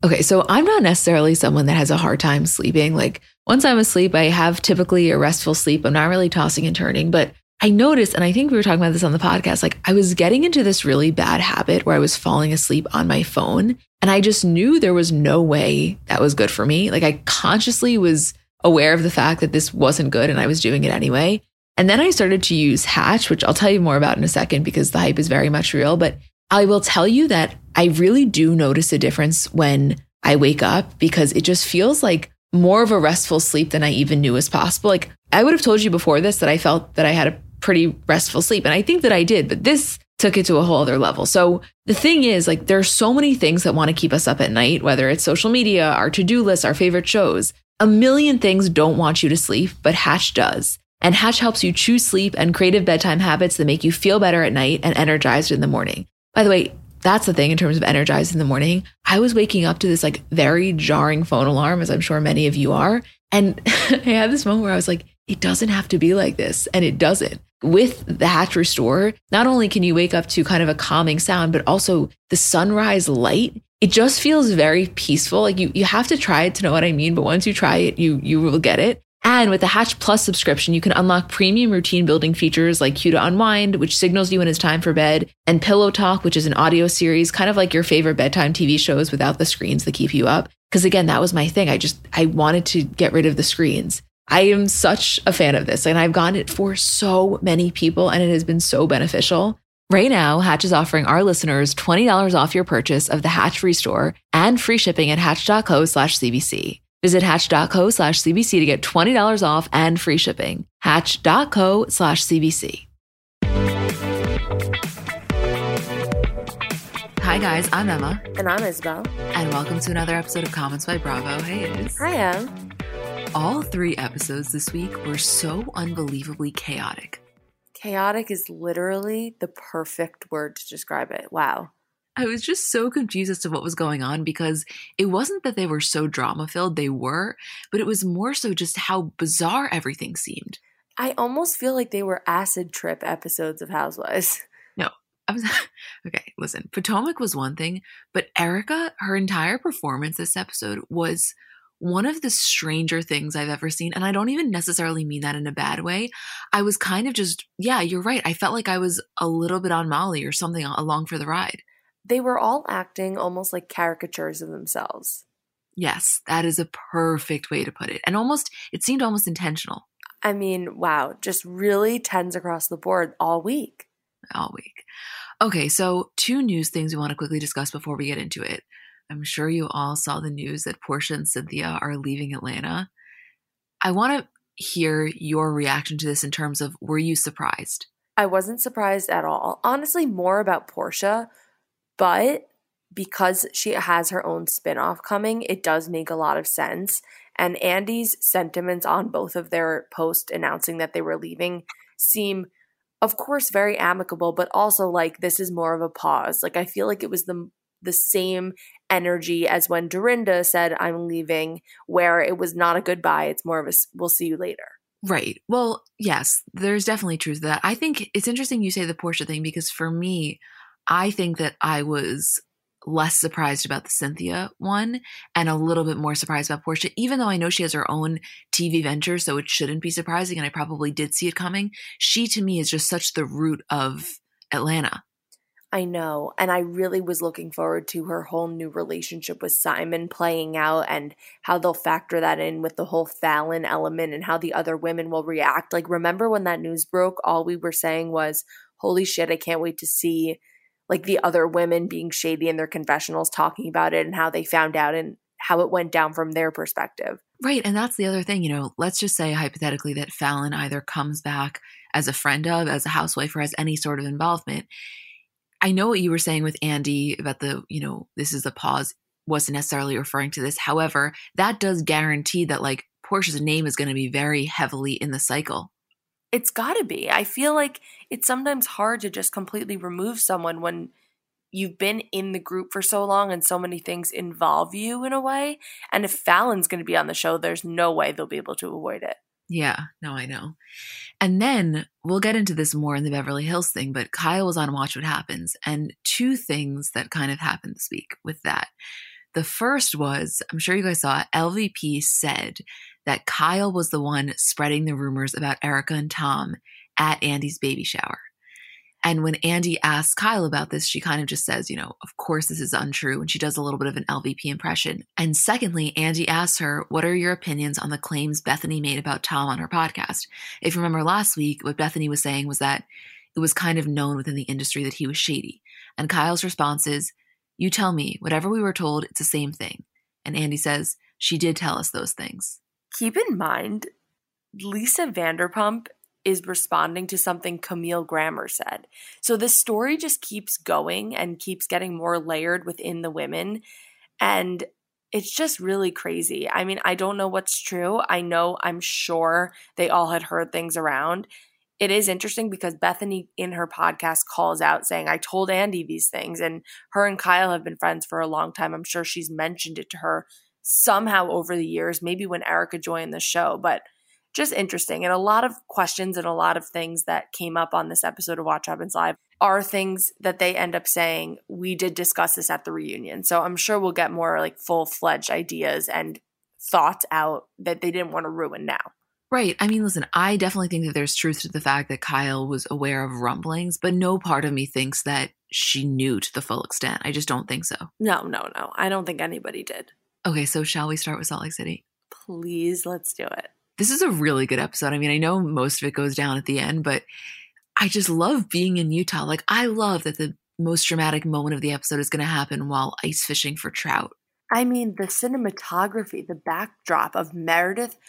Okay, so I'm not necessarily someone that has a hard time sleeping. Like once I'm asleep, I have typically a restful sleep. I'm not really tossing and turning, but I noticed, and I think we were talking about this on the podcast, like I was getting into this really bad habit where I was falling asleep on my phone. And I just knew there was no way that was good for me. Like I consciously was aware of the fact that this wasn't good and I was doing it anyway. And then I started to use Hatch, which I'll tell you more about in a second because the hype is very much real. But I will tell you that I really do notice a difference when I wake up because it just feels like more of a restful sleep than I even knew was possible. Like I would have told you before this that I felt that I had a pretty restful sleep. And I think that I did, but this took it to a whole other level. So the thing is, like, there are so many things that want to keep us up at night, whether it's social media, our to-do list, our favorite shows. A million things don't want you to sleep, but Hatch does. And Hatch helps you choose sleep and creative bedtime habits that make you feel better at night and energized in the morning. By the way, that's the thing in terms of energized in the morning. I was waking up to this like very jarring phone alarm, as I'm sure many of you are. And I had this moment where I was like, it doesn't have to be like this. And it doesn't. With the Hatch Restore, not only can you wake up to kind of a calming sound, but also the sunrise light. It just feels very peaceful. Like you have to try it to know what I mean. But once you try it, you will get it. And with the Hatch Plus subscription, you can unlock premium routine building features like Cue to Unwind, which signals you when it's time for bed, and Pillow Talk, which is an audio series, kind of like your favorite bedtime TV shows without the screens that keep you up. Because again, that was my thing. I wanted to get rid of the screens. I am such a fan of this, and I've gotten it for so many people, and it has been so beneficial. Right now, Hatch is offering our listeners $20 off your purchase of the Hatch Restore and free shipping at hatch.co/CBC. Visit hatch.co/CBC to get $20 off and free shipping. Hatch.co/CBC. Hi guys, I'm Emma. And I'm Isabel. And welcome to another episode of Comments by Bravo. Hey Iz. Hi Em. All 3 episodes this week were so unbelievably chaotic. Chaotic is literally the perfect word to describe it. Wow. I was just so confused as to what was going on because it wasn't that they were so drama-filled, they were, but it was more so just how bizarre everything seemed. I almost feel like they were acid trip episodes of Housewives. No, okay, listen, Potomac was one thing, but Erica, her entire performance this episode was one of the stranger things I've ever seen, and I don't even necessarily mean that in a bad way. I was kind of just, yeah, you're right, I felt like I was a little bit on Molly or something along for the ride. They were all acting almost like caricatures of themselves. Yes, that is a perfect way to put it. And it seemed almost intentional. I mean, wow, just really tens across the board all week. All week. Okay, so 2 news things we want to quickly discuss before we get into it. I'm sure you all saw the news that Porsha and Cynthia are leaving Atlanta. I want to hear your reaction to this in terms of, were you surprised? I wasn't surprised at all. Honestly, more about Porsha. But because she has her own spinoff coming, it does make a lot of sense. And Andy's sentiments on both of their posts announcing that they were leaving seem, of course, very amicable, but also like this is more of a pause. Like I feel like it was the same energy as when Dorinda said, I'm leaving, where it was not a goodbye. It's more of a we'll see you later. Right. Well, yes, there's definitely truth to that. I think it's interesting you say the Porsha thing because for me, I think that I was less surprised about the Cynthia one and a little bit more surprised about Porsha, even though I know she has her own TV venture, so it shouldn't be surprising, and I probably did see it coming. She, to me, is just such the root of Atlanta. I know, and I really was looking forward to her whole new relationship with Simon playing out and how they'll factor that in with the whole Fallon element and how the other women will react. Like, remember when that news broke, all we were saying was, holy shit, I can't wait to see like the other women being shady in their confessionals talking about it and how they found out and how it went down from their perspective. Right. And that's the other thing, let's just say hypothetically that Fallon either comes back as a friend of, as a housewife, or has any sort of involvement. I know what you were saying with Andy about the, this is a pause, wasn't necessarily referring to this. However, that does guarantee that like Porsha's name is going to be very heavily in the cycle. It's got to be. I feel like it's sometimes hard to just completely remove someone when you've been in the group for so long and so many things involve you in a way. And if Fallon's going to be on the show, there's no way they'll be able to avoid it. Yeah, no, I know. And then we'll get into this more in the Beverly Hills thing, but Kyle was on Watch What Happens, and 2 things that kind of happened this week with that. The first was, I'm sure you guys saw it, LVP said that Kyle was the one spreading the rumors about Erica and Tom at Andy's baby shower. And when Andy asks Kyle about this, she kind of just says, of course this is untrue. And she does a little bit of an LVP impression. And secondly, Andy asks her, what are your opinions on the claims Bethany made about Tom on her podcast? If you remember last week, what Bethany was saying was that it was kind of known within the industry that he was shady. And Kyle's response is, you tell me, whatever we were told, it's the same thing. And Andy says, she did tell us those things. Keep in mind, Lisa Vanderpump is responding to something Camille Grammer said. So the story just keeps going and keeps getting more layered within the women. And it's just really crazy. I mean, I don't know what's true. I'm sure they all had heard things around. It is interesting because Bethany in her podcast calls out saying, I told Andy these things. And her and Kyle have been friends for a long time. I'm sure she's mentioned it to her somehow over the years, maybe when Erica joined the show. But just interesting. And a lot of questions and a lot of things that came up on this episode of Watch What Happens Live are things that they end up saying, we did discuss this at the reunion. So I'm sure we'll get more like full-fledged ideas and thoughts out that they didn't want to ruin now. Right. I mean, listen, I definitely think that there's truth to the fact that Kyle was aware of rumblings, but no part of me thinks that she knew to the full extent. I just don't think so. No. I don't think anybody did. Okay, so shall we start with Salt Lake City? Please, let's do it. This is a really good episode. I mean, I know most of it goes down at the end, but I just love being in Utah. Like, I love that the most dramatic moment of the episode is going to happen while ice fishing for trout. I mean, the cinematography, the backdrop of Meredith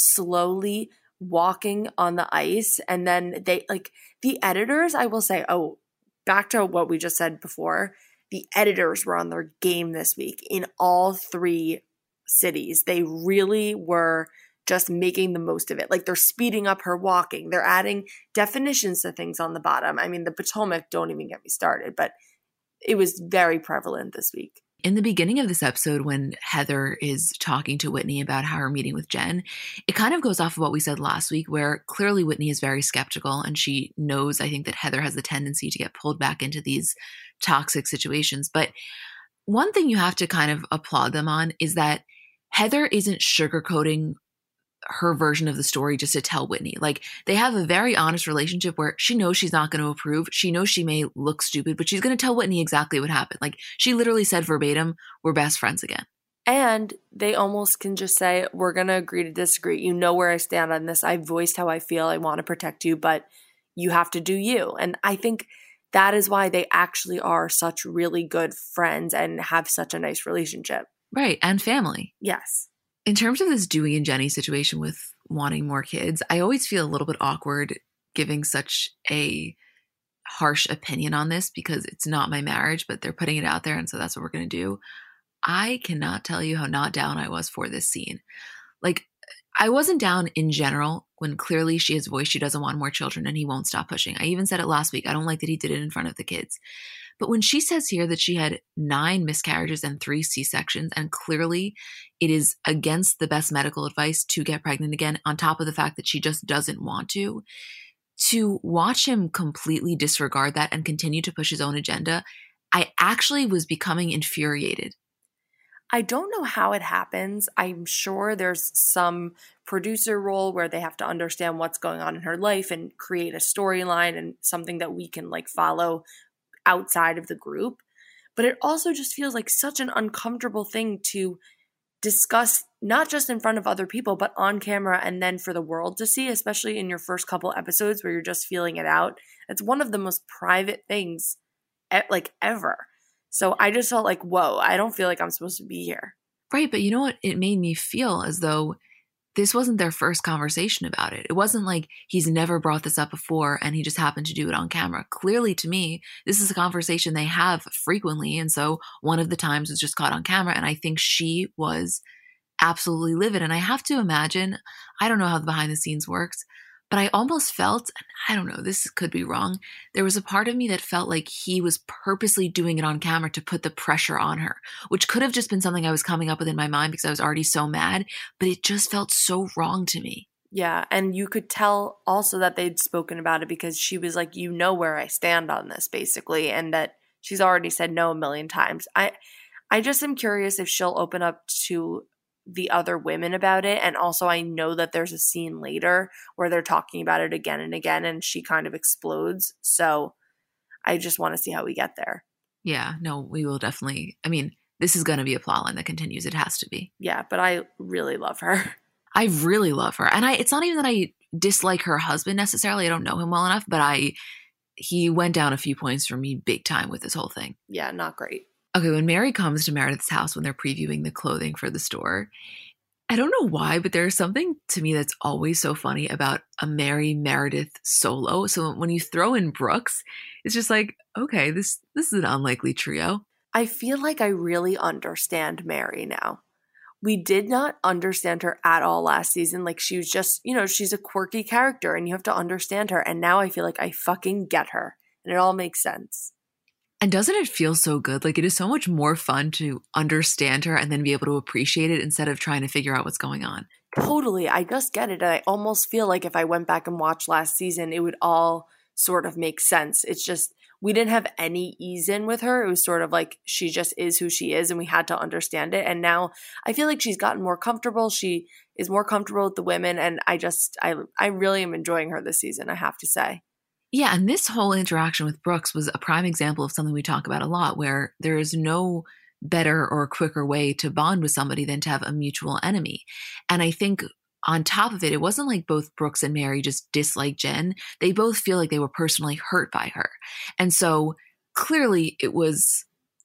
slowly walking on the ice. And then the editors, I will say, back to what we just said before, the editors were on their game this week in all 3 cities. They really were just making the most of it. Like, they're speeding up her walking. They're adding definitions to things on the bottom. I mean, the Potomac, don't even get me started, but it was very prevalent this week. In the beginning of this episode, when Heather is talking to Whitney about how her meeting with Jen, it kind of goes off of what we said last week, where clearly Whitney is very skeptical and she knows, I think, that Heather has the tendency to get pulled back into these toxic situations. But one thing you have to kind of applaud them on is that Heather isn't sugarcoating her version of the story just to tell Whitney. Like, they have a very honest relationship where she knows she's not going to approve. She knows she may look stupid, but she's going to tell Whitney exactly what happened. Like, she literally said verbatim, we're best friends again. And they almost can just say, we're going to agree to disagree. You know where I stand on this. I voiced how I feel. I want to protect you, but you have to do you. And I think that is why they actually are such really good friends and have such a nice relationship. Right. And family. Yes. In terms of this Dewey and Jenny situation with wanting more kids, I always feel a little bit awkward giving such a harsh opinion on this because it's not my marriage, but they're putting it out there. And so that's what we're going to do. I cannot tell you how not down I was for this scene. Like, I wasn't down in general when clearly she has voiced she doesn't want more children and he won't stop pushing. I even said it last week. I don't like that he did it in front of the kids. But when she says here that she had 9 miscarriages and 3 C-sections, and clearly it is against the best medical advice to get pregnant again, on top of the fact that she just doesn't want to watch him completely disregard that and continue to push his own agenda, I actually was becoming infuriated. I don't know how it happens. I'm sure there's some producer role where they have to understand what's going on in her life and create a storyline and something that we can follow outside of the group. But it also just feels like such an uncomfortable thing to discuss, not just in front of other people, but on camera and then for the world to see, especially in your first couple episodes where you're just feeling it out. It's one of the most private things ever. So I just felt like, whoa, I don't feel like I'm supposed to be here. Right. But you know what? It made me feel as though this wasn't their first conversation about it. It wasn't like he's never brought this up before and he just happened to do it on camera. Clearly, to me, this is a conversation they have frequently. And so one of the times was just caught on camera. And I think she was absolutely livid. And I have to imagine, I don't know how the behind the scenes works, but I almost felt, and I don't know, this could be wrong, there was a part of me that felt like he was purposely doing it on camera to put the pressure on her, which could have just been something I was coming up with in my mind because I was already so mad, but it just felt so wrong to me. Yeah, and you could tell also that they'd spoken about it because she was like, you know where I stand on this, basically, and that she's already said no a million times. I just am curious if she'll open up to the other women about it. And also, I know that there's a scene later where they're talking about it again and again, and she kind of explodes. So I just want to see how we get there. Yeah, no, we will definitely. I mean, this is going to be a plotline that continues. It has to be. Yeah, but I really love her. I really love her. And it's not even that I dislike her husband necessarily. I don't know him well enough, but he went down a few points for me big time with this whole thing. Yeah, not great. Okay, when Mary comes to Meredith's house when they're previewing the clothing for the store, I don't know why, but there's something to me that's always so funny about a Mary Meredith solo. So when you throw in Brooks, it's just like, okay, this is an unlikely trio. I feel like I really understand Mary now. We did not understand her at all last season. Like, she was just, she's a quirky character and you have to understand her. And now I feel like I fucking get her and it all makes sense. And doesn't it feel so good? Like, it is so much more fun to understand her and then be able to appreciate it instead of trying to figure out what's going on. Totally. I just get it. And I almost feel like if I went back and watched last season, it would all sort of make sense. It's just, we didn't have any ease in with her. It was sort of like she just is who she is and we had to understand it. And now I feel like she's gotten more comfortable. She is more comfortable with the women. And I really am enjoying her this season, I have to say. Yeah, and this whole interaction with Brooks was a prime example of something we talk about a lot, where there is no better or quicker way to bond with somebody than to have a mutual enemy. And I think on top of it, it wasn't like both Brooks and Mary just disliked Jen. They both feel like they were personally hurt by her. And so clearly it was,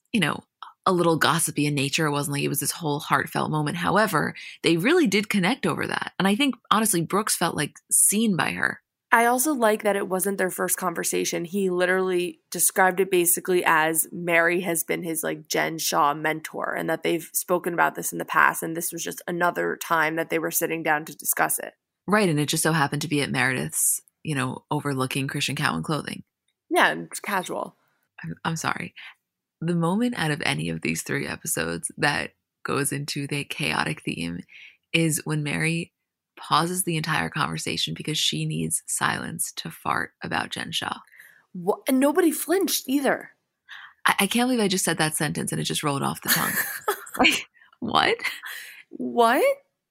a little gossipy in nature. It wasn't like it was this whole heartfelt moment. However, they really did connect over that. And I think, honestly, Brooks felt like seen by her. I also like that it wasn't their first conversation. He literally described it basically as Mary has been his like Jen Shah mentor and that they've spoken about this in the past. And this was just another time that they were sitting down to discuss it. Right. And it just so happened to be at Meredith's, overlooking Christian Cowan clothing. Yeah, it's casual. I'm sorry. The moment out of any of these 3 episodes that goes into the chaotic theme is when Mary pauses the entire conversation because she needs silence to fart about Jen Shah. What? And nobody flinched either. I can't believe I just said that sentence and it just rolled off the tongue. Like, what? What?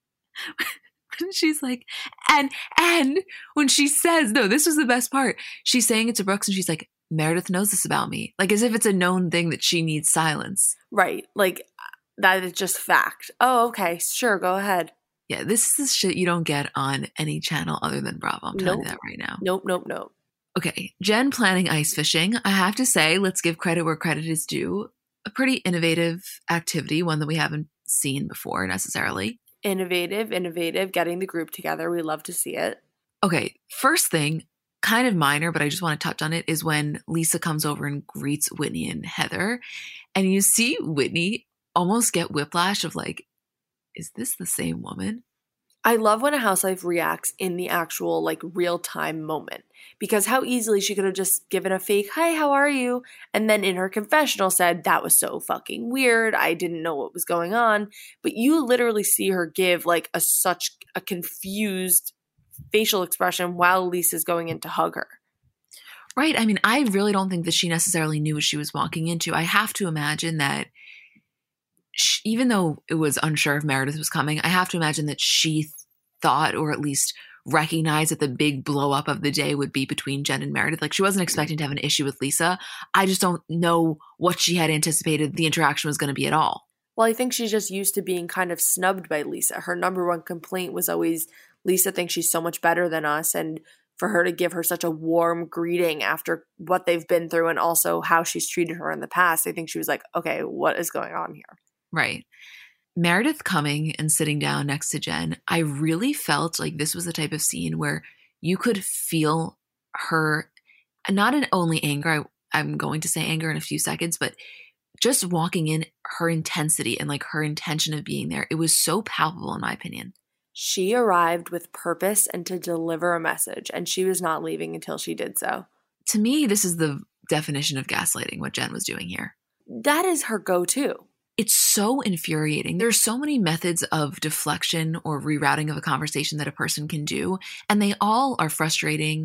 She's like, and when she says, no, this was the best part. She's saying it to Brooks and she's like, Meredith knows this about me. Like, as if it's a known thing that she needs silence. Right. Like, that is just fact. Oh, okay. Sure. Go ahead. Yeah, this is shit you don't get on any channel other than Bravo. I'm telling you that right now. Nope. Okay, Jen planning ice fishing. I have to say, let's give credit where credit is due. A pretty innovative activity, one that we haven't seen before necessarily. Innovative, getting the group together. We love to see it. Okay, first thing, kind of minor, but I just want to touch on it, is when Lisa comes over and greets Whitney and Heather. And you see Whitney almost get whiplash of like, is this the same woman? I love when a housewife reacts in the actual like real time moment because how easily she could have just given a fake, hi, how are you? And then in her confessional said, that was so fucking weird. I didn't know what was going on. But you literally see her give like such a confused facial expression while Lisa's going in to hug her. Right. I mean, I really don't think that she necessarily knew what she was walking into. I have to imagine that even though it was unsure if Meredith was coming, I have to imagine that she thought, or at least recognized, that the big blow up of the day would be between Jen and Meredith. Like, she wasn't expecting to have an issue with Lisa. I just don't know what she had anticipated the interaction was going to be at all. Well, I think she's just used to being kind of snubbed by Lisa. Her number one complaint was always, Lisa thinks she's so much better than us. And for her to give her such a warm greeting after what they've been through and also how she's treated her in the past, I think she was like, okay, what is going on here? Right. Meredith coming and sitting down next to Jen, I really felt like this was the type of scene where you could feel her, not in only anger, I'm going to say anger in a few seconds, but just walking in, her intensity and like her intention of being there. It was so palpable in my opinion. She arrived with purpose and to deliver a message, and she was not leaving until she did so. To me, this is the definition of gaslighting, what Jen was doing here. That is her go-to. It's so infuriating. There's so many methods of deflection or rerouting of a conversation that a person can do, and they all are frustrating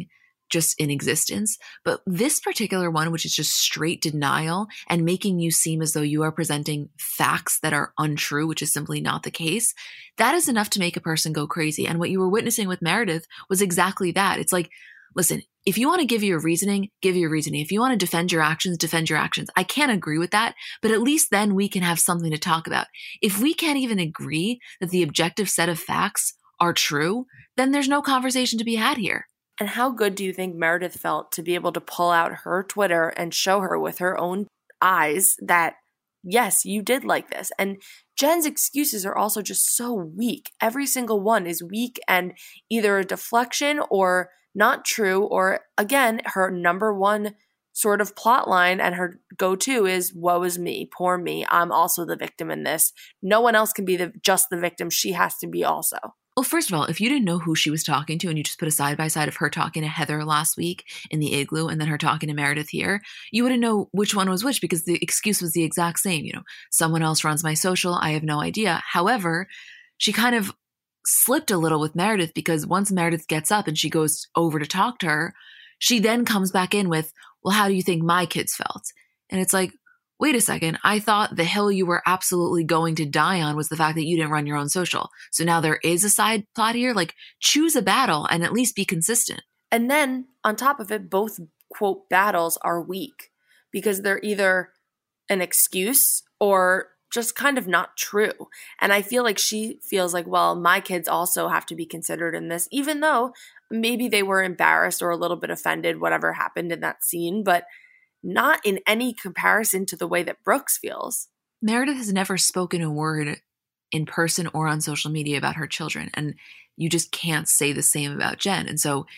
just in existence. But this particular one, which is just straight denial and making you seem as though you are presenting facts that are untrue, which is simply not the case, that is enough to make a person go crazy. And what you were witnessing with Meredith was exactly that. It's like, listen, if you want to give your reasoning, give your reasoning. If you want to defend your actions, defend your actions. I can't agree with that, but at least then we can have something to talk about. If we can't even agree that the objective set of facts are true, then there's no conversation to be had here. And how good do you think Meredith felt to be able to pull out her Twitter and show her with her own eyes that, yes, you did like this? And Jen's excuses are also just so weak. Every single one is weak and either a deflection or not true, or again, her number one sort of plot line and her go-to is, woe is me, poor me, I'm also the victim in this. No one else can be just the victim. She has to be also. Well, first of all, if you didn't know who she was talking to and you just put a side-by-side of her talking to Heather last week in the igloo and then her talking to Meredith here, you wouldn't know which one was which because the excuse was the exact same. Someone else runs my social. I have no idea. However, she kind of slipped a little with Meredith because once Meredith gets up and she goes over to talk to her, she then comes back in with, well, how do you think my kids felt? And it's like, wait a second, I thought the hill you were absolutely going to die on was the fact that you didn't run your own social. So now there is a side plot here. Like, choose a battle and at least be consistent. And then on top of it, both quote battles are weak because they're either an excuse or just kind of not true. And I feel like she feels like, well, my kids also have to be considered in this, even though maybe they were embarrassed or a little bit offended, whatever happened in that scene, but not in any comparison to the way that Brooks feels. Meredith has never spoken a word in person or on social media about her children, and you just can't say the same about Jen. And so,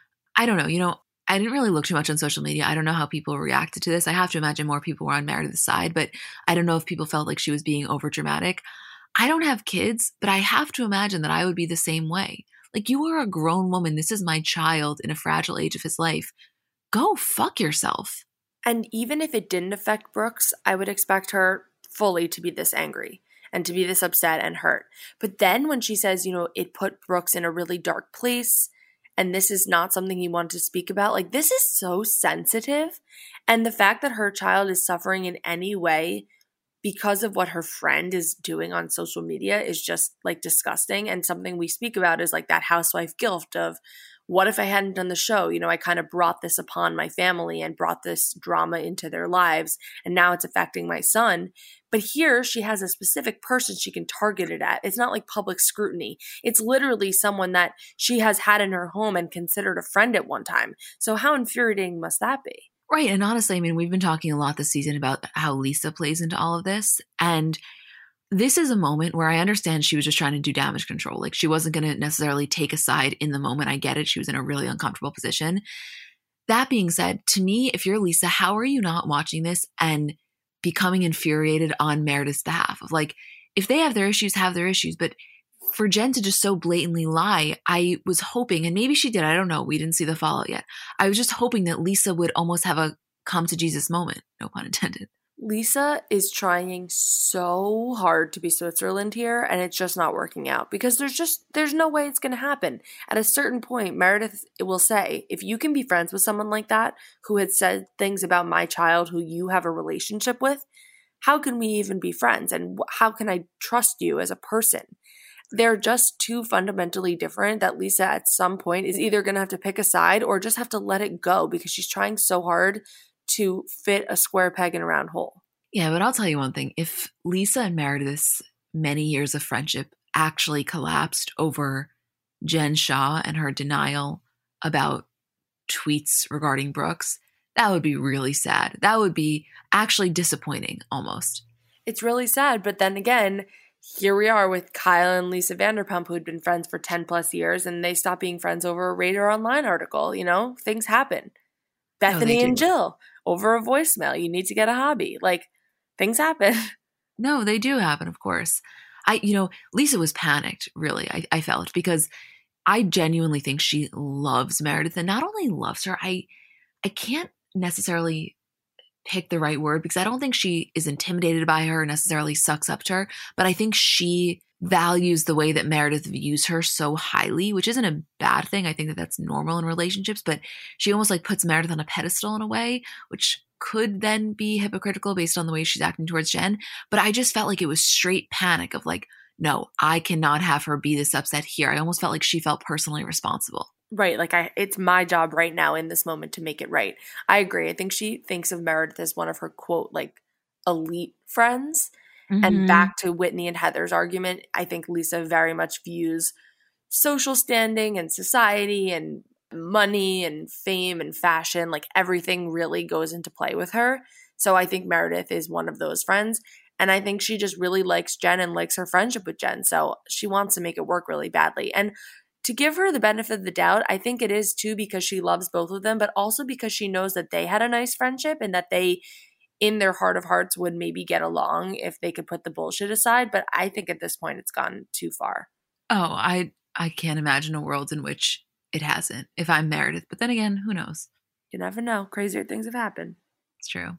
I don't know, I didn't really look too much on social media. I don't know how people reacted to this. I have to imagine more people were on Meredith's side, but I don't know if people felt like she was being over dramatic. I don't have kids, but I have to imagine that I would be the same way. Like, you are a grown woman. This is my child in a fragile age of his life. Go fuck yourself. And even if it didn't affect Brooks, I would expect her fully to be this angry and to be this upset and hurt. But then when she says, it put Brooks in a really dark place and this is not something he wanted to speak about, like, this is so sensitive. And the fact that her child is suffering in any way because of what her friend is doing on social media is just like disgusting. And something we speak about is like that housewife guilt of, what if I hadn't done the show? I kind of brought this upon my family and brought this drama into their lives, and now it's affecting my son. But here she has a specific person she can target it at. It's not like public scrutiny. It's literally someone that she has had in her home and considered a friend at one time. So how infuriating must that be? Right. And honestly, we've been talking a lot this season about how Lisa plays into all of this. And this is a moment where I understand she was just trying to do damage control. Like, she wasn't going to necessarily take a side in the moment. I get it. She was in a really uncomfortable position. That being said, to me, if you're Lisa, how are you not watching this and becoming infuriated on Meredith's behalf? Of like, if they have their issues, have their issues. But for Jen to just so blatantly lie, I was hoping, and maybe she did, I don't know, we didn't see the fallout yet. I was just hoping that Lisa would almost have a come to Jesus moment, no pun intended. Lisa is trying so hard to be Switzerland here, and it's just not working out because there's no way it's going to happen. At a certain point, Meredith will say, if you can be friends with someone like that who had said things about my child who you have a relationship with, how can we even be friends? And how can I trust you as a person? They're just too fundamentally different that Lisa at some point is either going to have to pick a side or just have to let it go because she's trying so hard to fit a square peg in a round hole. Yeah, but I'll tell you one thing. If Lisa and Meredith's many years of friendship actually collapsed over Jen Shah and her denial about tweets regarding Brooks, that would be really sad. That would be actually disappointing almost. It's really sad, but then again, here we are with Kyle and Lisa Vanderpump, who had been friends for 10 plus years, and they stopped being friends over a Radar Online article. Things happen. Bethany and Jill over a voicemail. You need to get a hobby. Like, things happen. No, they do happen, of course. Lisa was panicked, really, I felt, because I genuinely think she loves Meredith, and not only loves her, I can't necessarily pick the right word because I don't think she is intimidated by her or necessarily sucks up to her, but I think she values the way that Meredith views her so highly, which isn't a bad thing. I think that that's normal in relationships, but she almost like puts Meredith on a pedestal in a way, which could then be hypocritical based on the way she's acting towards Jen. But I just felt like it was straight panic of like, no, I cannot have her be this upset here. I almost felt like she felt personally responsible. Right. Like it's my job right now in this moment to make it right. I agree. I think she thinks of Meredith as one of her quote, like elite friends. And back to Whitney and Heather's argument, I think Lisa very much views social standing and society and money and fame and fashion, like everything really goes into play with her. So I think Meredith is one of those friends. And I think she just really likes Jen and likes her friendship with Jen. So she wants to make it work really badly. And to give her the benefit of the doubt, I think it is too because she loves both of them, but also because she knows that they had a nice friendship and that they, in their heart of hearts, would maybe get along if they could put the bullshit aside. But I think at this point it's gone too far. Oh, I can't imagine a world in which it hasn't if I'm Meredith. But then again, who knows? You never know. Crazier things have happened. It's true.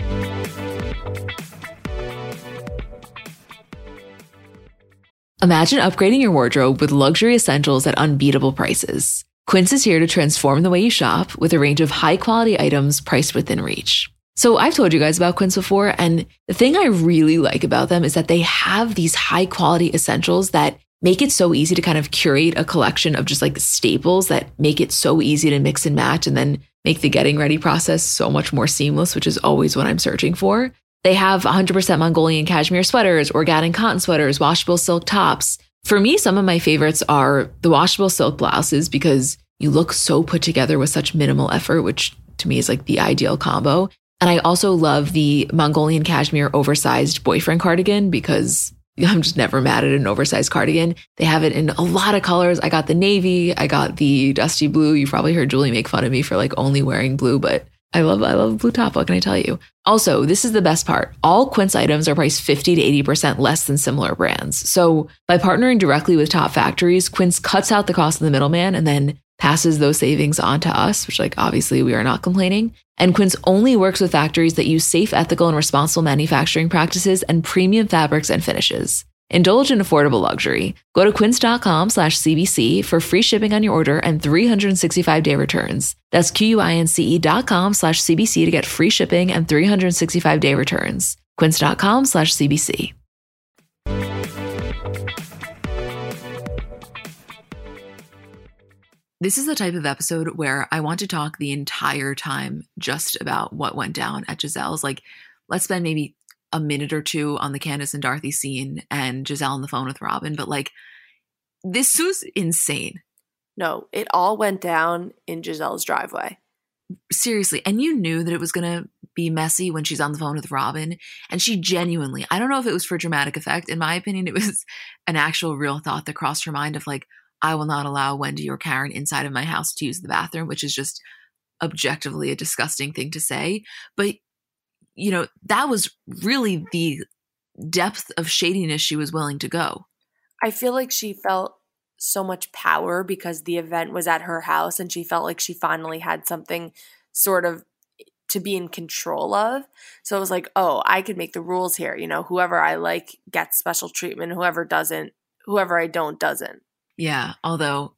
Imagine upgrading your wardrobe with luxury essentials at unbeatable prices. Quince is here to transform the way you shop with a range of high-quality items priced within reach. So I've told you guys about Quince before, and the thing I really like about them is that they have these high-quality essentials that make it so easy to kind of curate a collection of just like staples that make it so easy to mix and match and then make the getting ready process so much more seamless, which is always what I'm searching for. They have 100% Mongolian cashmere sweaters, organic cotton sweaters, washable silk tops. For me, some of my favorites are the washable silk blouses because you look so put together with such minimal effort, which to me is like the ideal combo. And I also love the Mongolian cashmere oversized boyfriend cardigan because I'm just never mad at an oversized cardigan. They have it in a lot of colors. I got the navy. I got the dusty blue. You probably heard Julie make fun of me for like only wearing blue, but I love a blue top. What can I tell you? Also, this is the best part. All Quince items are priced 50 to 80% less than similar brands. So by partnering directly with top factories, Quince cuts out the cost of the middleman and then passes those savings on to us, which like obviously we are not complaining. And Quince only works with factories that use safe, ethical, and responsible manufacturing practices and premium fabrics and finishes. Indulge in affordable luxury. Go to quince.com/CBC for free shipping on your order and 365-day returns. That's QUINCE.com/CBC to get free shipping and 365-day returns. Quince.com/CBC. This is the type of episode where I want to talk the entire time just about what went down at Gizelle's. Like, let's spend maybe a minute or two on the Candace and Dorothy scene and Gizelle on the phone with Robin. But like, this was insane. No, it all went down in Gizelle's driveway. Seriously. And you knew that it was going to be messy when she's on the phone with Robin. And she genuinely, I don't know if it was for dramatic effect. In my opinion, it was an actual real thought that crossed her mind of like, I will not allow Wendy or Karen inside of my house to use the bathroom, which is just objectively a disgusting thing to say. But, you know, that was really the depth of shadiness she was willing to go. I feel like she felt so much power because the event was at her house and she felt like she finally had something sort of to be in control of. So it was like, oh, I could make the rules here. You know, whoever I like gets special treatment. Whoever I don't doesn't. Yeah, although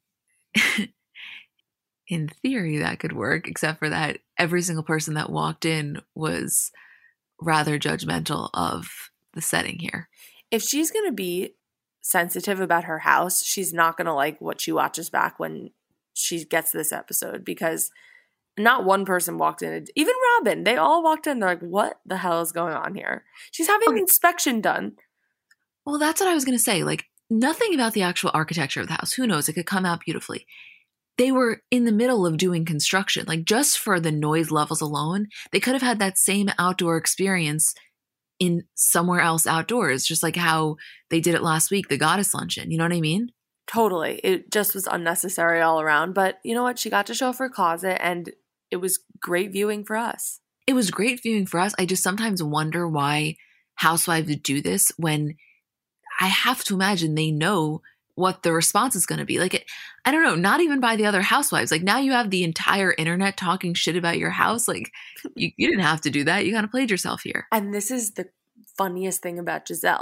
in theory that could work, except for that every single person that walked in was rather judgmental of the setting here. If she's going to be sensitive about her house, she's not going to like what she watches back when she gets this episode because not one person walked in. Even Robin, they all walked in. They're like, what the hell is going on here? She's having an inspection done. Well, that's what I was going to say. Like, nothing about the actual architecture of the house. Who knows? It could come out beautifully. They were in the middle of doing construction. Like, just for the noise levels alone, they could have had that same outdoor experience in somewhere else outdoors, just like how they did it last week, the Goddess Luncheon. You know what I mean? Totally. It just was unnecessary all around. But you know what? She got to show off her closet, and it was great viewing for us. It was great viewing for us. I just sometimes wonder why housewives do this when I have to imagine they know what the response is going to be. Like, I don't know, not even by the other housewives. Like, now you have the entire internet talking shit about your house. Like, you didn't have to do that. You kind of played yourself here. And this is the funniest thing about Gizelle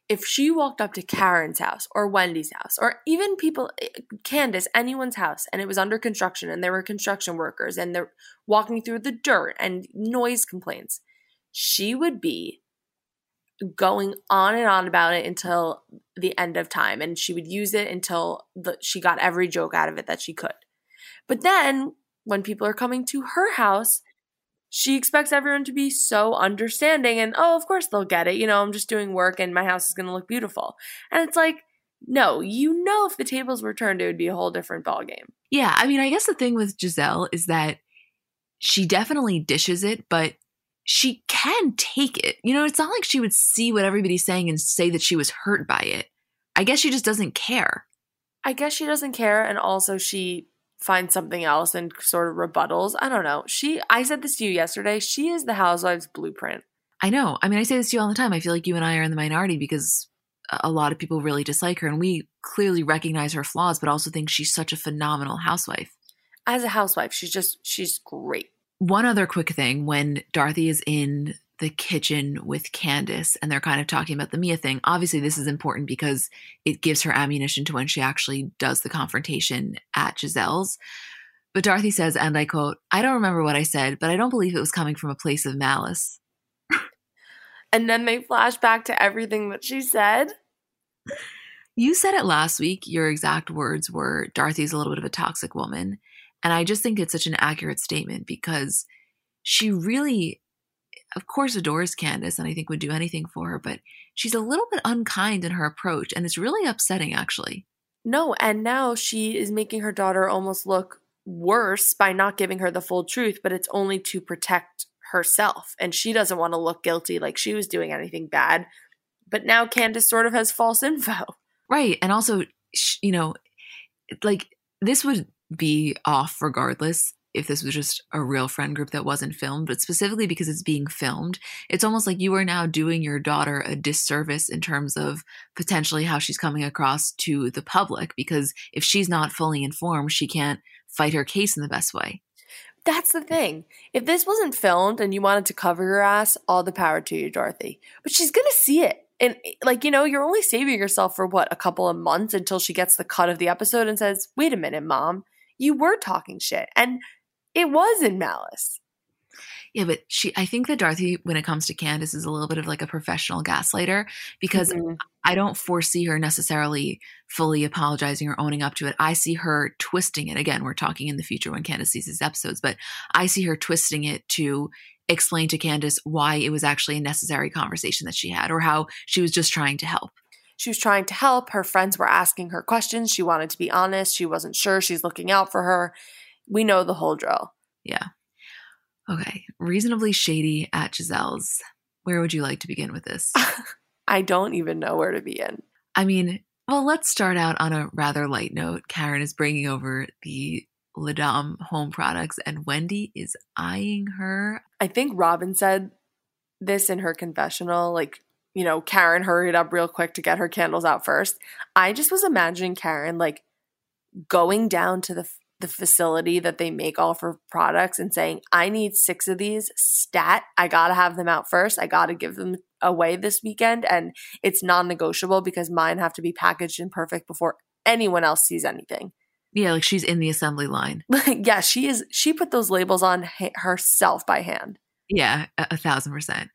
if she walked up to Karen's house or Wendy's house or even people, Candace, anyone's house, and it was under construction and there were construction workers and they're walking through the dirt and noise complaints, she would be going on and on about it until the end of time. And she would use it until she got every joke out of it that she could. But then when people are coming to her house, she expects everyone to be so understanding and, oh, of course they'll get it. You know, I'm just doing work and my house is going to look beautiful. And it's like, no, you know, if the tables were turned, it would be a whole different ballgame. Yeah. I mean, I guess the thing with Giselle is that she definitely dishes it, but she can take it. You know, it's not like she would see what everybody's saying and say that she was hurt by it. I guess she just doesn't care. I guess she doesn't care. And also she finds something else and sort of rebuttals. I don't know. I said this to you yesterday. She is the housewives blueprint. I know. I mean, I say this to you all the time. I feel like you and I are in the minority because a lot of people really dislike her and we clearly recognize her flaws, but also think she's such a phenomenal housewife. As a housewife, she's great. One other quick thing, when Dorothy is in the kitchen with Candace and they're kind of talking about the Mia thing, obviously this is important because it gives her ammunition to when she actually does the confrontation at Giselle's. But Dorothy says, and I quote, "I don't remember what I said, but I don't believe it was coming from a place of malice." And then they flash back to everything that she said. You said it last week. Your exact words were, Dorothy's a little bit of a toxic woman. And I just think it's such an accurate statement because she really, of course, adores Candace and I think would do anything for her, but she's a little bit unkind in her approach and it's really upsetting, actually. No, and now she is making her daughter almost look worse by not giving her the full truth, but it's only to protect herself. And she doesn't want to look guilty like she was doing anything bad. But now Candace sort of has false info. Right. And also, you know, like this would be off regardless if this was just a real friend group that wasn't filmed, but specifically because it's being filmed, it's almost like you are now doing your daughter a disservice in terms of potentially how she's coming across to the public, because if she's not fully informed, she can't fight her case in the best way. That's the thing. If this wasn't filmed and you wanted to cover your ass, all the power to you, Dorothy. But she's going to see it. And like, you know, you're only saving yourself for what, a couple of months until she gets the cut of the episode and says, wait a minute, Mom, you were talking shit. And it was in malice. Yeah, but I think that Dorothy, when it comes to Candace, is a little bit of like a professional gaslighter because I don't foresee her necessarily fully apologizing or owning up to it. I see her twisting it. Again, we're talking in the future when Candace sees these episodes, but I see her twisting it to explain to Candace why it was actually a necessary conversation that she had or how she was just trying to help. She was trying to help. Her friends were asking her questions. She wanted to be honest. She wasn't sure. She's looking out for her. We know the whole drill. Yeah. Okay. Reasonably shady at Giselle's. Where would you like to begin with this? I don't even know where to begin. I mean, well, let's start out on a rather light note. Karen is bringing over the Les Dames home products and Wendy is eyeing her. I think Robin said this in her confessional, like, you know, Karen hurried up real quick to get her candles out first. I just was imagining Karen like going down to the facility that they make all of her products and saying, I need 6 of these stat. I got to have them out first. I got to give them away this weekend. And it's non-negotiable because mine have to be packaged and perfect before anyone else sees anything. Yeah, like she's in the assembly line. Yeah, she is. She put those labels on herself by hand. Yeah, 1,000%.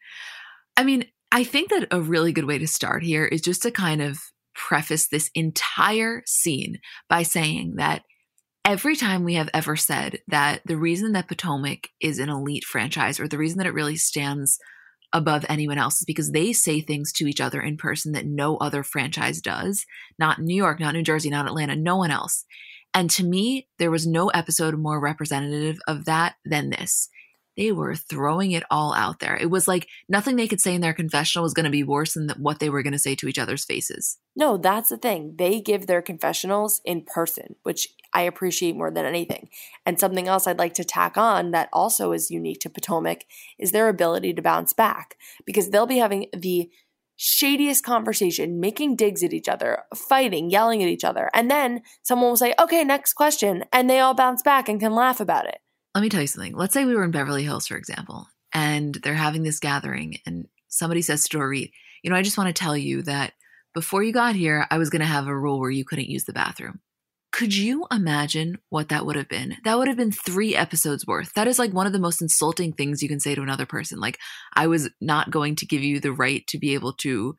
I mean, I think that a really good way to start here is just to kind of preface this entire scene by saying that every time we have ever said that the reason that Potomac is an elite franchise or the reason that it really stands above anyone else is because they say things to each other in person that no other franchise does. Not New York, not New Jersey, not Atlanta, no one else. And to me, there was no episode more representative of that than this. They were throwing it all out there. It was like nothing they could say in their confessional was going to be worse than what they were going to say to each other's faces. No, that's the thing. They give their confessionals in person, which I appreciate more than anything. And something else I'd like to tack on that also is unique to Potomac is their ability to bounce back, because they'll be having the shadiest conversation, making digs at each other, fighting, yelling at each other. And then someone will say, okay, next question. And they all bounce back and can laugh about it. Let me tell you something. Let's say we were in Beverly Hills, for example, and they're having this gathering and somebody says to Dorit, you know, I just want to tell you that before you got here, I was going to have a rule where you couldn't use the bathroom. Could you imagine what that would have been? That would have been 3 episodes worth. That is like one of the most insulting things you can say to another person. Like, I was not going to give you the right to be able to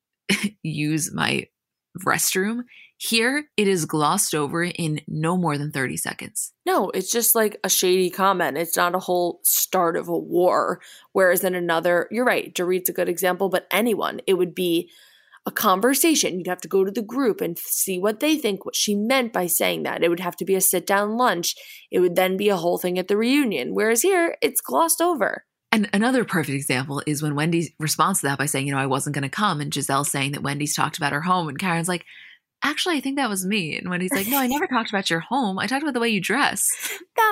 use my restroom. Here, it is glossed over in no more than 30 seconds. No, it's just like a shady comment. It's not a whole start of a war. Whereas in another, you're right, Dorit's a good example, but anyone, it would be a conversation. You'd have to go to the group and see what they think, what she meant by saying that. It would have to be a sit-down lunch. It would then be a whole thing at the reunion. Whereas here, it's glossed over. And another perfect example is when Wendy responds to that by saying, I wasn't going to come. And Giselle saying that Wendy's talked about her home. And Karen's like, actually, I think that was me. And Wendy's like, no, I never talked about your home. I talked about the way you dress. That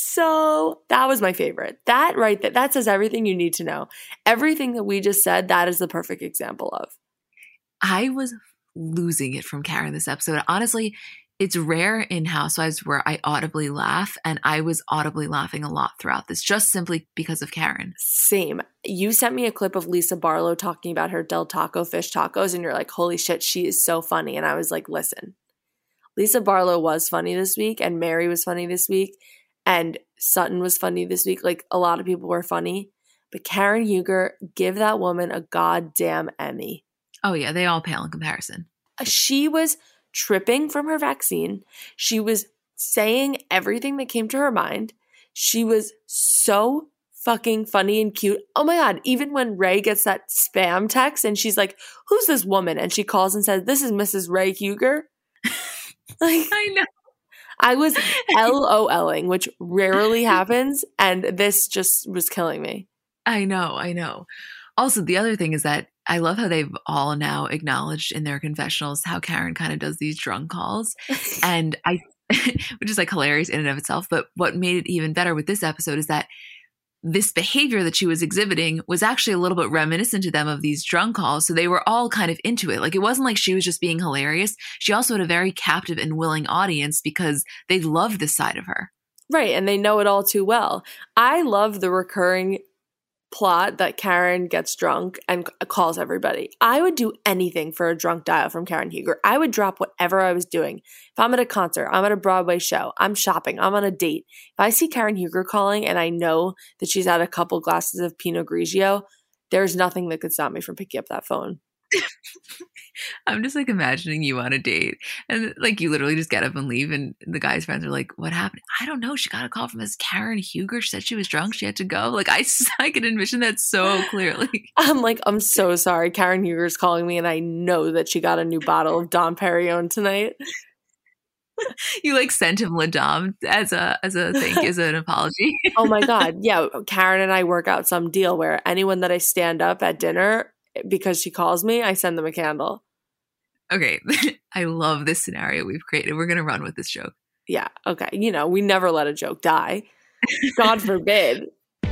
was my favorite. That right there, that says everything you need to know. Everything that we just said, that is the perfect example of. I was losing it from Karen this episode. Honestly, it's rare in Housewives where I audibly laugh, and I was audibly laughing a lot throughout this, just simply because of Karen. Same. You sent me a clip of Lisa Barlow talking about her Del Taco fish tacos, and you're like, holy shit, she is so funny. And I was like, listen, Lisa Barlow was funny this week, and Mary was funny this week, and Sutton was funny this week. Like, a lot of people were funny. But Karen Huger, give that woman a goddamn Emmy. Oh, yeah, they all pale in comparison. She was tripping from her vaccine. She was saying everything that came to her mind. She was so fucking funny and cute. Oh my God. Even when Ray gets that spam text and she's like, who's this woman? And she calls and says, this is Mrs. Ray Huger. Like, I know. I was LOLing, which rarely happens. And this just was killing me. I know. Also, the other thing is that I love how they've all now acknowledged in their confessionals how Karen kind of does these drunk calls. And which is like hilarious in and of itself. But what made it even better with this episode is that this behavior that she was exhibiting was actually a little bit reminiscent to them of these drunk calls. So they were all kind of into it. Like, it wasn't like she was just being hilarious. She also had a very captive and willing audience because they loved this side of her. Right. And they know it all too well. I love the recurring plot that Karen gets drunk and calls everybody. I would do anything for a drunk dial from Karen Huger. I would drop whatever I was doing. If I'm at a concert, I'm at a Broadway show, I'm shopping, I'm on a date. If I see Karen Huger calling and I know that she's had a couple glasses of Pinot Grigio, there's nothing that could stop me from picking up that phone. I'm just like imagining you on a date and like you literally just get up and leave and the guy's friends are like, what happened? I don't know. She got a call from this Karen Huger. She said she was drunk. She had to go. Like, I can envision that so clearly. I'm like, I'm so sorry. Karen Huger's calling me and I know that she got a new bottle of Dom Perignon tonight. You like sent him La Dom as a thank you, as an apology. Oh my God. Yeah. Karen and I work out some deal where anyone that I stand up at dinner because she calls me, I send them a candle. Okay. I love this scenario we've created. We're going to run with this joke. Yeah. Okay. You know, we never let a joke die. God forbid.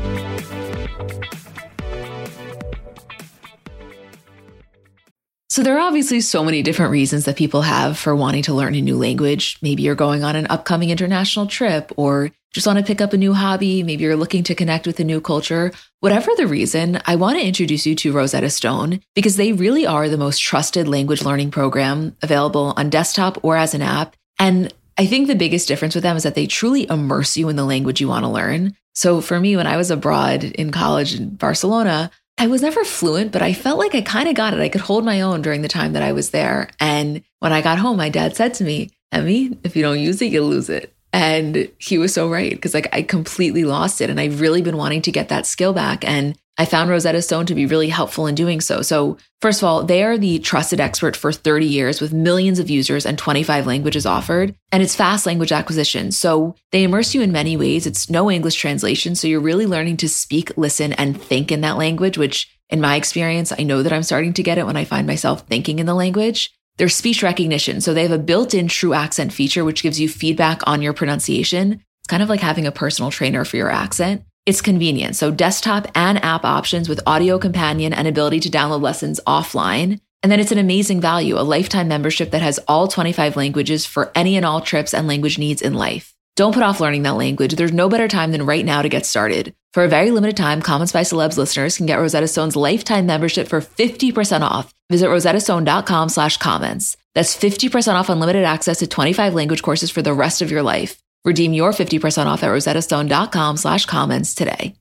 So there are obviously so many different reasons that people have for wanting to learn a new language. Maybe you're going on an upcoming international trip or just want to pick up a new hobby. Maybe you're looking to connect with a new culture. Whatever the reason, I want to introduce you to Rosetta Stone because they really are the most trusted language learning program available on desktop or as an app. And I think the biggest difference with them is that they truly immerse you in the language you want to learn. So for me, when I was abroad in college in Barcelona, I was never fluent, but I felt like I kind of got it. I could hold my own during the time that I was there. And when I got home, my dad said to me, Emmy, if you don't use it, you'll lose it. And he was so right because like I completely lost it. And I've really been wanting to get that skill back. And I found Rosetta Stone to be really helpful in doing so. So first of all, they are the trusted expert for 30 years with millions of users and 25 languages offered. And it's fast language acquisition. So they immerse you in many ways. It's no English translation. So you're really learning to speak, listen, and think in that language, which in my experience, I know that I'm starting to get it when I find myself thinking in the language. There's speech recognition. So they have a built-in true accent feature, which gives you feedback on your pronunciation. It's kind of like having a personal trainer for your accent. It's convenient. So desktop and app options with audio companion and ability to download lessons offline. And then it's an amazing value, a lifetime membership that has all 25 languages for any and all trips and language needs in life. Don't put off learning that language. There's no better time than right now to get started. For a very limited time, Comments by Celebs listeners can get Rosetta Stone's lifetime membership for 50% off. Visit rosettastone.com/comments. That's 50% off unlimited access to 25 language courses for the rest of your life. Redeem your 50% off at rosettastone.com/comments today.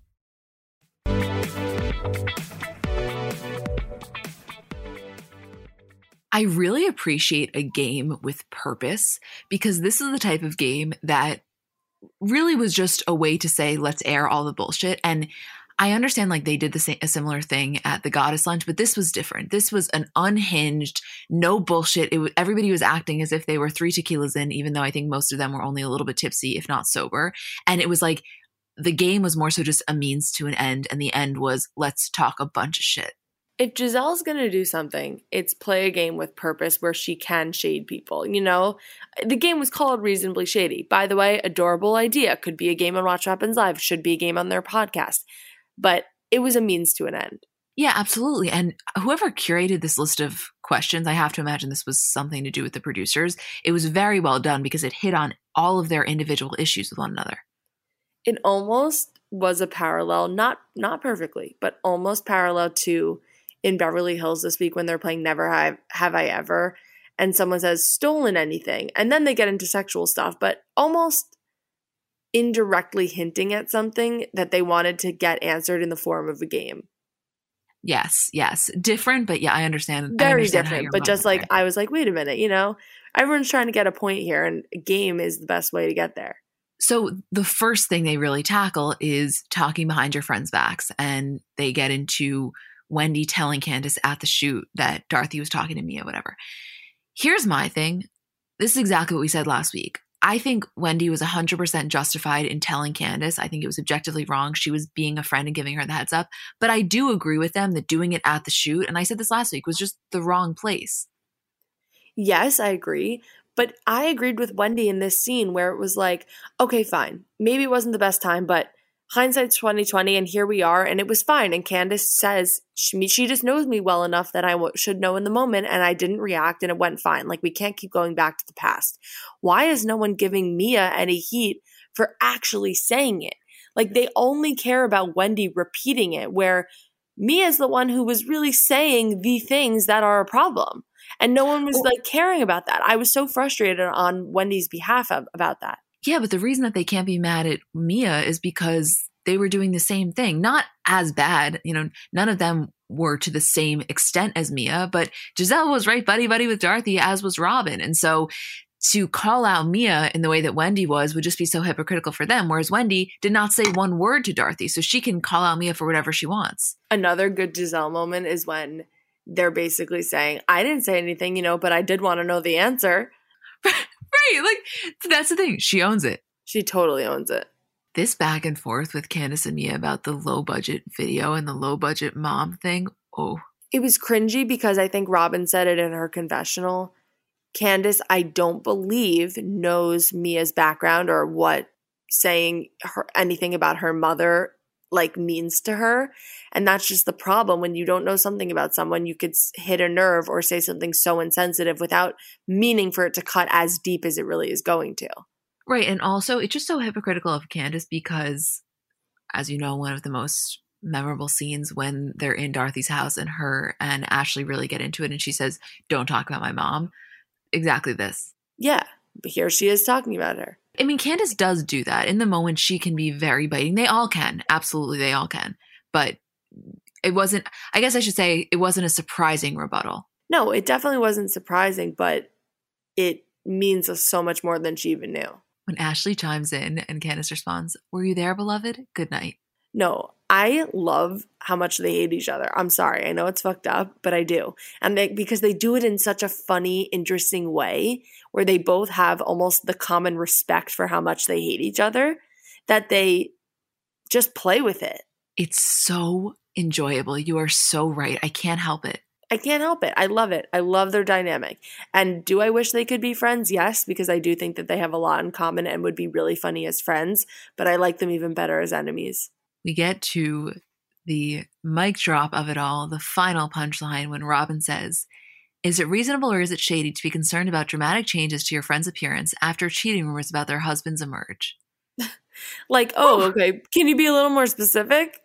I really appreciate a game with purpose, because this is the type of game that really was just a way to say, let's air all the bullshit. And I understand like they did a similar thing at the Goddess Lunch, but this was different. This was an unhinged, no bullshit. Everybody was acting as if they were 3 tequilas in, even though I think most of them were only a little bit tipsy, if not sober. And it was like the game was more so just a means to an end. And the end was, let's talk a bunch of shit. If Giselle's going to do something, it's play a game with purpose where she can shade people, you know? The game was called Reasonably Shady. By the way, adorable idea. Could be a game on Watch What Happens Live. Should be a game on their podcast. But it was a means to an end. Yeah, absolutely. And whoever curated this list of questions, I have to imagine this was something to do with the producers. It was very well done because it hit on all of their individual issues with one another. It almost was a parallel, not perfectly, but almost parallel to in Beverly Hills this week when they're playing Never Have I Ever, and someone says, stolen anything, and then they get into sexual stuff, but almost indirectly hinting at something that they wanted to get answered in the form of a game. Yes. Different, but yeah, I understand. Very different, but just like, I was like, wait a minute, you know, everyone's trying to get a point here, and a game is the best way to get there. So the first thing they really tackle is talking behind your friends' backs, and they get into Wendy telling Candace at the shoot that Dorothy was talking to Mia, whatever. Here's my thing. This is exactly what we said last week. I think Wendy was 100% justified in telling Candace. I think it was objectively wrong. She was being a friend and giving her the heads up. But I do agree with them that doing it at the shoot, and I said this last week, was just the wrong place. Yes, I agree. But I agreed with Wendy in this scene where it was like, okay, fine. Maybe it wasn't the best time, but hindsight's 2020, and here we are, and it was fine. And Candace says she just knows me well enough that I should know in the moment, and I didn't react, and it went fine. Like, we can't keep going back to the past. Why is no one giving Mia any heat for actually saying it? Like, they only care about Wendy repeating it, where Mia's the one who was really saying the things that are a problem. And no one was like caring about that. I was so frustrated on Wendy's behalf about that. Yeah, but the reason that they can't be mad at Mia is because they were doing the same thing. Not as bad. You know, none of them were to the same extent as Mia, but Giselle was right buddy-buddy with Dorothy, as was Robin. And so to call out Mia in the way that Wendy was would just be so hypocritical for them, whereas Wendy did not say one word to Dorothy, so she can call out Mia for whatever she wants. Another good Giselle moment is when they're basically saying, I didn't say anything, you know, but I did want to know the answer. Right, like, that's the thing. She owns it. She totally owns it. This back and forth with Candace and Mia about the low-budget video and the low-budget mom thing, It was cringy because I think Robin said it in her confessional. Candace, I don't believe, knows Mia's background or what saying anything about her mother like means to her. And that's just the problem. When you don't know something about someone, you could hit a nerve or say something so insensitive without meaning for it to cut as deep as it really is going to. Right. And also, it's just so hypocritical of Candace because, as you know, one of the most memorable scenes when they're in Dorothy's house and her and Ashley really get into it, and she says, don't talk about my mom. Exactly this. Yeah. But here she is talking about her. I mean, Candace does do that. In the moment, she can be very biting. They all can. Absolutely, they all can. But it wasn't, I guess I should say, it wasn't a surprising rebuttal. No, it definitely wasn't surprising, but it means so much more than she even knew. When Ashley chimes in and Candace responds, were you there, beloved? Good night. No, I love how much they hate each other. I'm sorry. I know it's fucked up, but I do. And because they do it in such a funny, interesting way where they both have almost the common respect for how much they hate each other that they just play with it. It's so enjoyable. You are so right. I can't help it. I can't help it. I love it. I love their dynamic. And do I wish they could be friends? Yes, because I do think that they have a lot in common and would be really funny as friends, but I like them even better as enemies. We get to the mic drop of it all, the final punchline when Robin says, Is it reasonable or is it shady to be concerned about dramatic changes to your friend's appearance after cheating rumors about their husbands emerge? Like, oh, okay. Can you be a little more specific?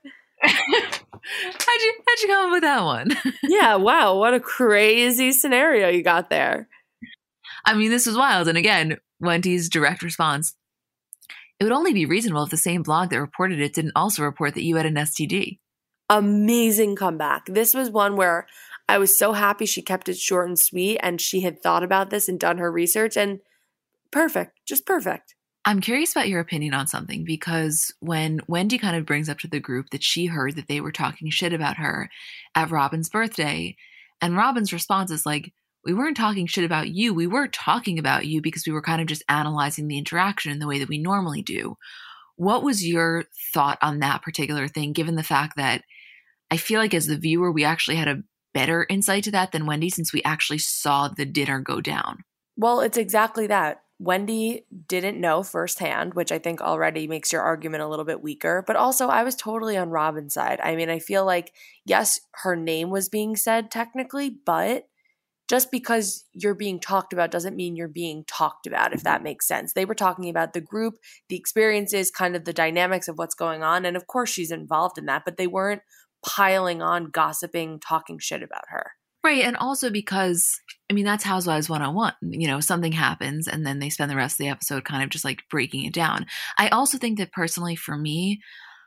How'd you come up with that one? Yeah, wow. What a crazy scenario you got there. I mean, this was wild. And again, Wendy's direct response, it would only be reasonable if the same blog that reported it didn't also report that you had an STD. Amazing comeback. This was one where I was so happy she kept it short and sweet and she had thought about this and done her research, and perfect, just perfect. I'm curious about your opinion on something, because when Wendy kind of brings up to the group that she heard that they were talking shit about her at Robin's birthday, and Robin's response is like, we weren't talking shit about you. We were talking about you because we were kind of just analyzing the interaction in the way that we normally do. What was your thought on that particular thing, given the fact that I feel like as the viewer, we actually had a better insight to that than Wendy, since we actually saw the dinner go down? Well, it's exactly that. Wendy didn't know firsthand, which I think already makes your argument a little bit weaker. But also, I was totally on Robin's side. I mean, I feel like, yes, her name was being said technically, but just because you're being talked about doesn't mean you're being talked about, if that makes sense. They were talking about the group, the experiences, kind of the dynamics of what's going on. And of course, she's involved in that, but they weren't piling on, gossiping, talking shit about her. Right. And also because, I mean, that's Housewives 101. You know, something happens and then they spend the rest of the episode kind of just like breaking it down. I also think that personally for me,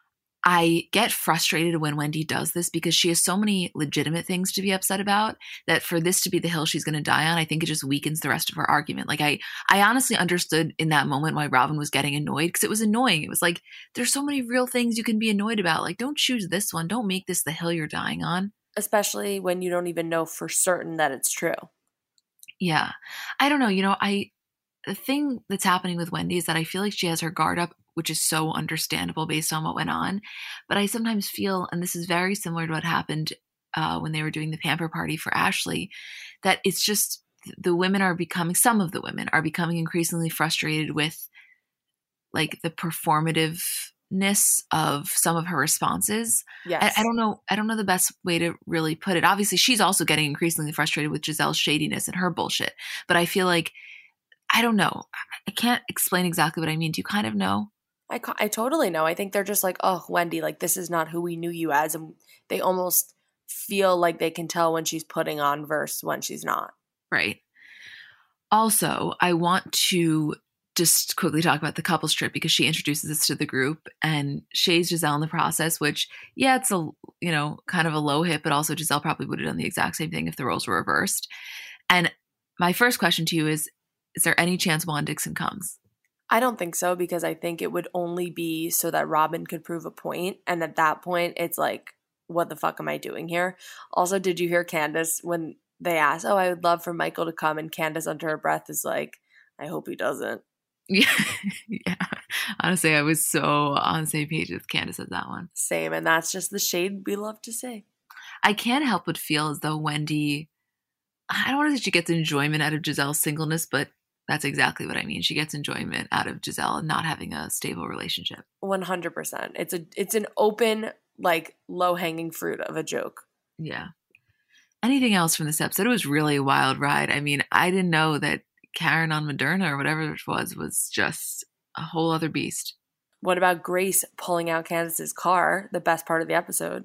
I get frustrated when Wendy does this because she has so many legitimate things to be upset about that for this to be the hill she's going to die on, I think it just weakens the rest of her argument. Like I honestly understood in that moment why Robin was getting annoyed, because it was annoying. It was like, there's so many real things you can be annoyed about. Like, don't choose this one. Don't make this the hill you're dying on. Especially when you don't even know for certain that it's true. Yeah. I don't know. You know, the thing that's happening with Wendy is that I feel like she has her guard up, which is so understandable based on what went on. But I sometimes feel, and this is very similar to what happened when they were doing the pamper party for Ashley, that it's just some of the women are becoming increasingly frustrated with like the performativeness of some of her responses. Yes. I don't know the best way to really put it. Obviously, she's also getting increasingly frustrated with Gizelle's shadiness and her bullshit. But I feel like, I don't know. I can't explain exactly what I mean. Do you kind of know? I totally know. I think they're just like, oh, Wendy, like this is not who we knew you as. And they almost feel like they can tell when she's putting on versus when she's not. Right. Also, I want to just quickly talk about the couples trip because she introduces this to the group and shades Gizelle in the process, which, yeah, it's a, you know, kind of a low hit, but also Gizelle probably would have done the exact same thing if the roles were reversed. And my first question to you is there any chance Juan Dixon comes? I don't think so, because I think it would only be so that Robin could prove a point. And at that point, it's like, what the fuck am I doing here? Also, did you hear Candace when they asked, oh, I would love for Michael to come, and Candace under her breath is like, I hope he doesn't. Yeah. Yeah. Honestly, I was so on the same page with Candace at that one. Same. And that's just the shade we love to say. I can't help but feel as though Wendy, I don't want to say she gets enjoyment out of Gizelle's singleness, but that's exactly what I mean. She gets enjoyment out of Gizelle and not having a stable relationship. 100%. It's an open, like, low-hanging fruit of a joke. Yeah. Anything else from this episode? It was really a wild ride. I mean, I didn't know that Karen on Moderna or whatever it was just a whole other beast. What about Grace pulling out Candace's car? The best part of the episode.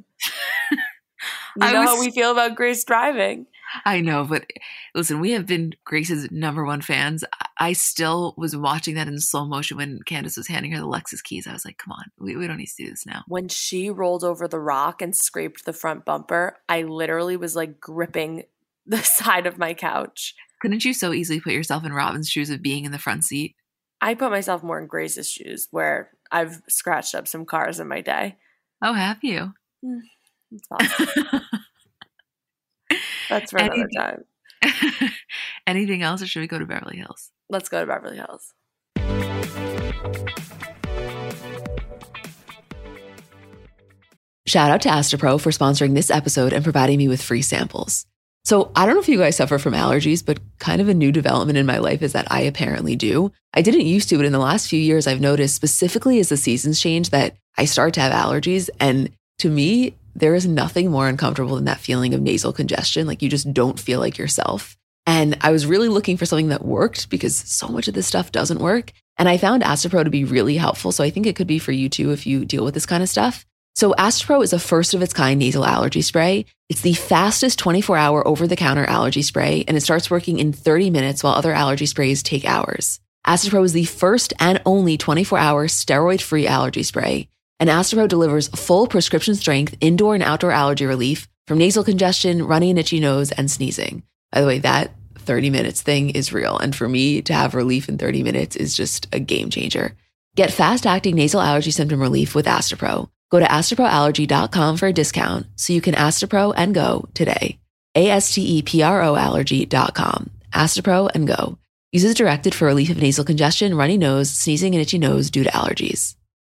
You know how we feel about Grace driving. I know, but listen, we have been Grace's #1 fans. I still was watching that in slow motion when Candace was handing her the Lexus keys. I was like, come on, we don't need to do this now. When she rolled over the rock and scraped the front bumper, I literally was like gripping the side of my couch. Couldn't you so easily put yourself in Robin's shoes of being in the front seat? I put myself more in Grace's shoes, where I've scratched up some cars in my day. Oh, have you? It's possible. That's for another time. Anything else, or should we go to Beverly Hills? Let's go to Beverly Hills. Shout out to Astapro for sponsoring this episode and providing me with free samples. So I don't know if you guys suffer from allergies, but kind of a new development in my life is that I apparently do. I didn't used to, but in the last few years, I've noticed specifically as the seasons change that I start to have allergies. And to me, there is nothing more uncomfortable than that feeling of nasal congestion. Like you just don't feel like yourself. And I was really looking for something that worked because so much of this stuff doesn't work. And I found Astepro to be really helpful. So I think it could be for you too if you deal with this kind of stuff. So Astepro is a first of its kind nasal allergy spray. It's the fastest 24-hour over-the-counter allergy spray, and it starts working in 30 minutes while other allergy sprays take hours. Astepro is the first and only 24-hour steroid-free allergy spray. And Astepro delivers full prescription strength indoor and outdoor allergy relief from nasal congestion, runny and itchy nose, and sneezing. By the way, that 30 minutes thing is real. And for me to have relief in 30 minutes is just a game changer. Get fast-acting nasal allergy symptom relief with Astepro. Go to asteproallergy.com for a discount so you can Astepro and go today. ASTEPRO allergy.com. Astepro and go. Use as directed for relief of nasal congestion, runny nose, sneezing, and itchy nose due to allergies.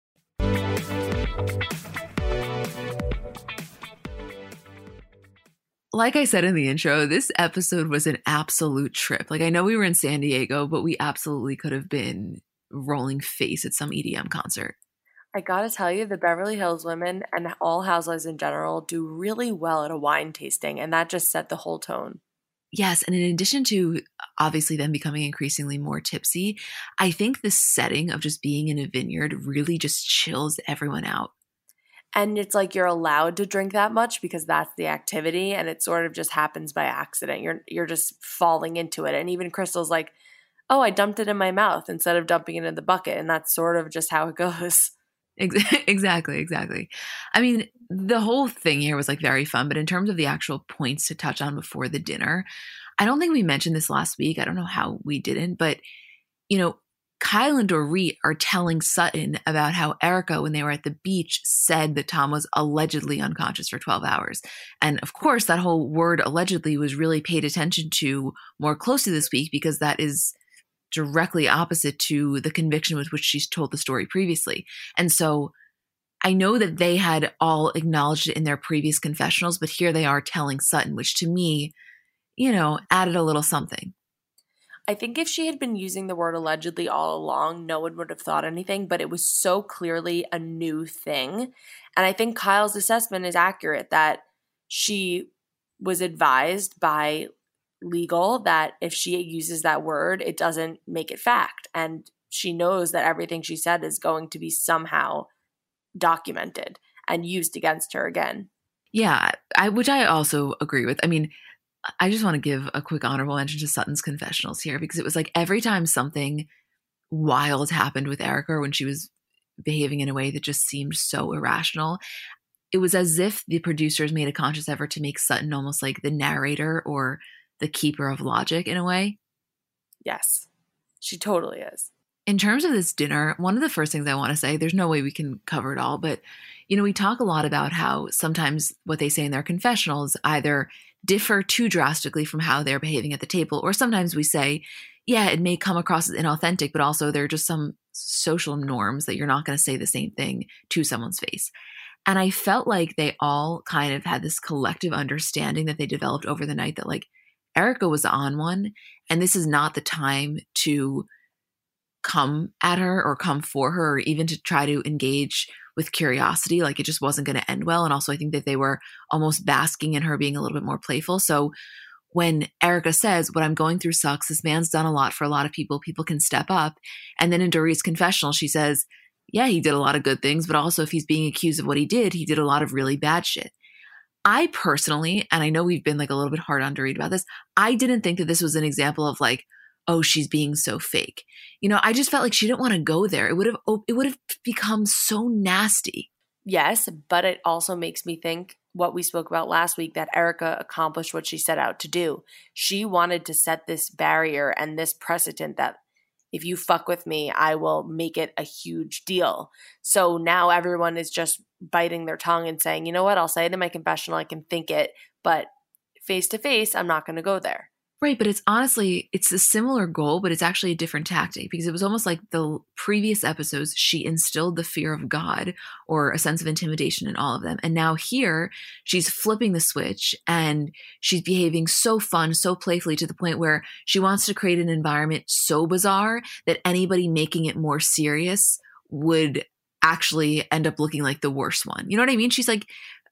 Like I said in the intro, this episode was an absolute trip. Like I know we were in San Diego, but we absolutely could have been rolling face at some EDM concert. I gotta tell you, the Beverly Hills women and all housewives in general do really well at a wine tasting, and that just set the whole tone. Yes, and in addition to obviously them becoming increasingly more tipsy, I think the setting of just being in a vineyard really just chills everyone out. And it's like you're allowed to drink that much because that's the activity, and it sort of just happens by accident. You're just falling into it. And even Crystal's like, oh, I dumped it in my mouth instead of dumping it in the bucket, and that's sort of just how it goes. Exactly. I mean, the whole thing here was like very fun, but in terms of the actual points to touch on before the dinner, I don't think we mentioned this last week. I don't know how we didn't, but Kyle and Dorit are telling Sutton about how Erica, when they were at the beach, said that Tom was allegedly unconscious for 12 hours. And of course, that whole word allegedly was really paid attention to more closely this week because that is directly opposite to the conviction with which she's told the story previously. And so I know that they had all acknowledged it in their previous confessionals, but here they are telling Sutton, which to me, added a little something. I think if she had been using the word allegedly all along, no one would have thought anything, but it was so clearly a new thing. And I think Kyle's assessment is accurate that she was advised by legal that if she uses that word, it doesn't make it fact. And she knows that everything she said is going to be somehow documented and used against her again. Yeah, which I also agree with. I mean, I just want to give a quick honorable mention to Sutton's confessionals here because it was like every time something wild happened with Erica when she was behaving in a way that just seemed so irrational, it was as if the producers made a conscious effort to make Sutton almost like the narrator or the keeper of logic in a way. Yes, she totally is. In terms of this dinner, one of the first things I want to say, there's no way we can cover it all, but, we talk a lot about how sometimes what they say in their confessionals either differ too drastically from how they're behaving at the table, or sometimes we say, yeah, it may come across as inauthentic, but also there are just some social norms that you're not going to say the same thing to someone's face. And I felt like they all kind of had this collective understanding that they developed over the night that like Erica was on one, and this is not the time to come at her or come for her or even to try to engage with curiosity. Like it just wasn't going to end well. And also I think that they were almost basking in her being a little bit more playful. So when Erica says, what I'm going through sucks, this man's done a lot for a lot of people, people can step up. And then in Dorit's confessional, she says, yeah, he did a lot of good things, but also if he's being accused of what he did a lot of really bad shit. I personally, and I know we've been like a little bit hard on Dorit about this, I didn't think that this was an example of like, oh, she's being so fake. I just felt like she didn't want to go there. It would have become so nasty. Yes, but it also makes me think what we spoke about last week, that Erica accomplished what she set out to do. She wanted to set this barrier and this precedent that if you fuck with me, I will make it a huge deal. So now everyone is just biting their tongue and saying, you know what, I'll say it in my confessional, I can think it, but face to face, I'm not going to go there. Right, but it's a similar goal, but it's actually a different tactic because it was almost like the previous episodes, she instilled the fear of God or a sense of intimidation in all of them. And now here, she's flipping the switch and she's behaving so fun, so playfully to the point where she wants to create an environment so bizarre that anybody making it more serious would actually end up looking like the worst one. You know what I mean? She's like,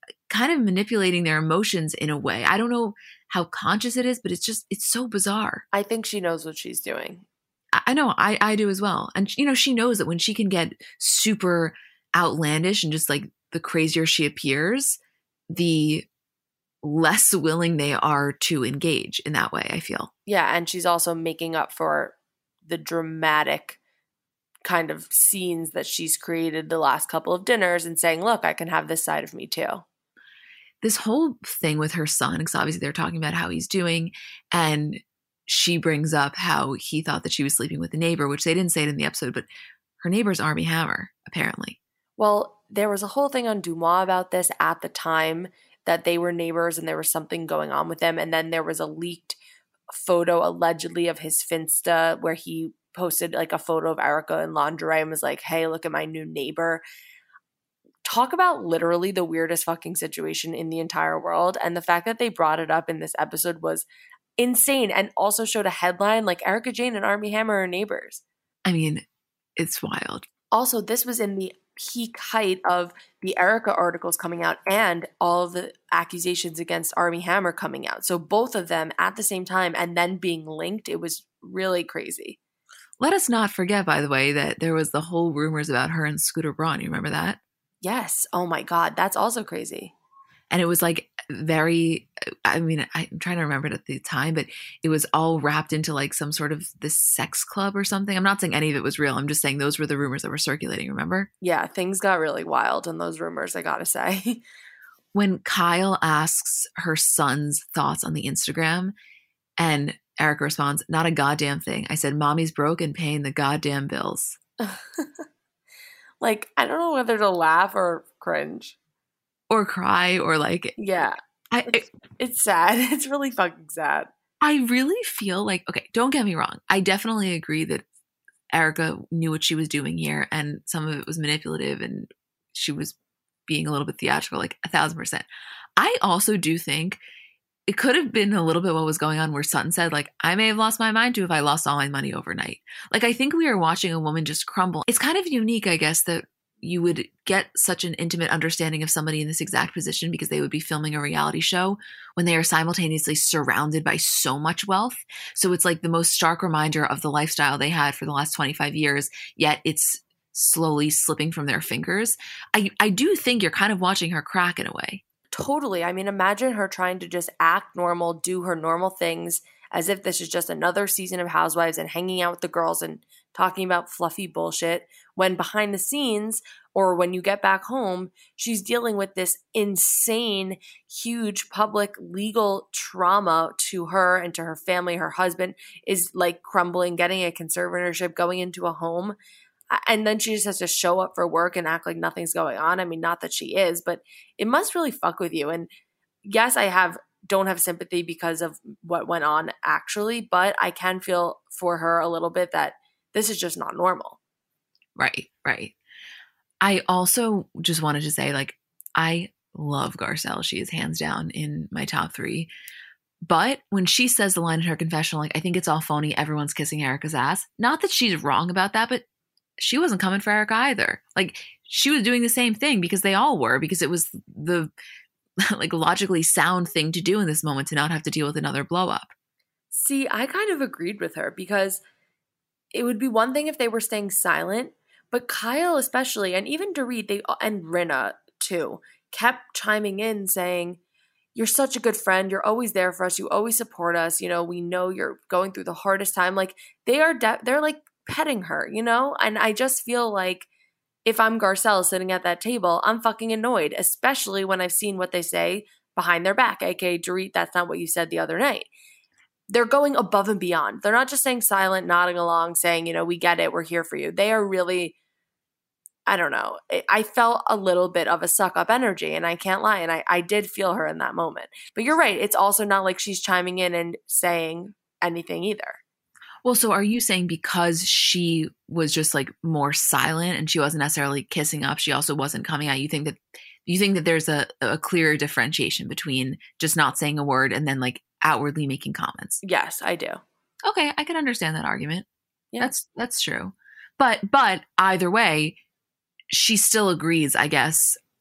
kind of manipulating their emotions in a way. I don't know how conscious it is, but it's so bizarre. I think she knows what she's doing. I know, I do as well. And, she knows that when she can get super outlandish and just like the crazier she appears, the less willing they are to engage in that way, I feel. Yeah, and she's also making up for the dramatic kind of scenes that she's created the last couple of dinners and saying, look, I can have this side of me too. This whole thing with her son, because obviously they're talking about how he's doing, and she brings up how he thought that she was sleeping with the neighbor, which they didn't say it in the episode, but her neighbor's Armie Hammer, apparently. Well, there was a whole thing on DeuxMoi about this at the time, that they were neighbors and there was something going on with them. And then there was a leaked photo allegedly of his Finsta where he posted like a photo of Erika in lingerie and was like, hey, look at my new neighbor. Talk about literally the weirdest fucking situation in the entire world. And the fact that they brought it up in this episode was insane, and also showed a headline like Erika Jayne and Armie Hammer are neighbors. I mean, it's wild. Also, this was in the peak height of the Erika articles coming out and all of the accusations against Armie Hammer coming out. So both of them at the same time and then being linked, it was really crazy. Let us not forget, by the way, that there was the whole rumors about her and Scooter Braun. You remember that? Yes. Oh my God. That's also crazy. And it was like very, I mean, I'm trying to remember it at the time, but it was all wrapped into like some sort of this sex club or something. I'm not saying any of it was real. I'm just saying those were the rumors that were circulating, remember? Yeah, things got really wild in those rumors, I gotta say. When Kyle asks her son's thoughts on the Instagram and Erika responds, not a goddamn thing. I said, mommy's broke and paying the goddamn bills. Like, I don't know whether to laugh or cringe. Or cry or like. Yeah. It's sad. It's really fucking sad. I really feel like, okay, don't get me wrong. I definitely agree that Erika knew what she was doing here and some of it was manipulative and she was being a little bit theatrical, like 1,000%. I also do think it could have been a little bit what was going on where Sutton said, like, I may have lost my mind too if I lost all my money overnight. Like, I think we are watching a woman just crumble. It's kind of unique, I guess, that you would get such an intimate understanding of somebody in this exact position because they would be filming a reality show when they are simultaneously surrounded by so much wealth. So it's like the most stark reminder of the lifestyle they had for the last 25 years, yet it's slowly slipping from their fingers. I do think you're kind of watching her crack in a way. Totally. I mean, imagine her trying to just act normal, do her normal things as if this is just another season of Housewives and hanging out with the girls and talking about fluffy bullshit, when behind the scenes or when you get back home, she's dealing with this insane, huge public legal trauma to her and to her family. Her husband is like crumbling, getting a conservatorship, going into a home. And then she just has to show up for work and act like nothing's going on. I mean, not that she is, but it must really fuck with you. And yes, don't have sympathy because of what went on actually, but I can feel for her a little bit that this is just not normal. Right. I also just wanted to say, like, I love Garcelle. She is hands down in my top 3. But when she says the line in her confessional, like, I think it's all phony, everyone's kissing Erika's ass. Not that she's wrong about that, but she wasn't coming for Erika either. Like, she was doing the same thing because they all were, because it was the like logically sound thing to do in this moment to not have to deal with another blow up. See, I kind of agreed with her because it would be one thing if they were staying silent, but Kyle especially, and even Dorit, and Rinna too, kept chiming in saying, you're such a good friend. You're always there for us. You always support us. You know, we know you're going through the hardest time. Like, they're like petting her, you know? And I just feel like if I'm Garcelle sitting at that table, I'm fucking annoyed, especially when I've seen what they say behind their back, aka Dorit, that's not what you said the other night. They're going above and beyond. They're not just saying silent, nodding along, saying, you know, we get it, we're here for you. They are really, I don't know. I felt a little bit of a suck up energy, and I can't lie. And I did feel her in that moment. But you're right. It's also not like she's chiming in and saying anything either. Well, so are you saying because she was just like more silent and she wasn't necessarily kissing up, she also wasn't coming out? You think that there's a clearer differentiation between just not saying a word and then like outwardly making comments? Yes, I do. Okay, I can understand that argument. Yeah. That's true. But either way, she still agrees, I guess,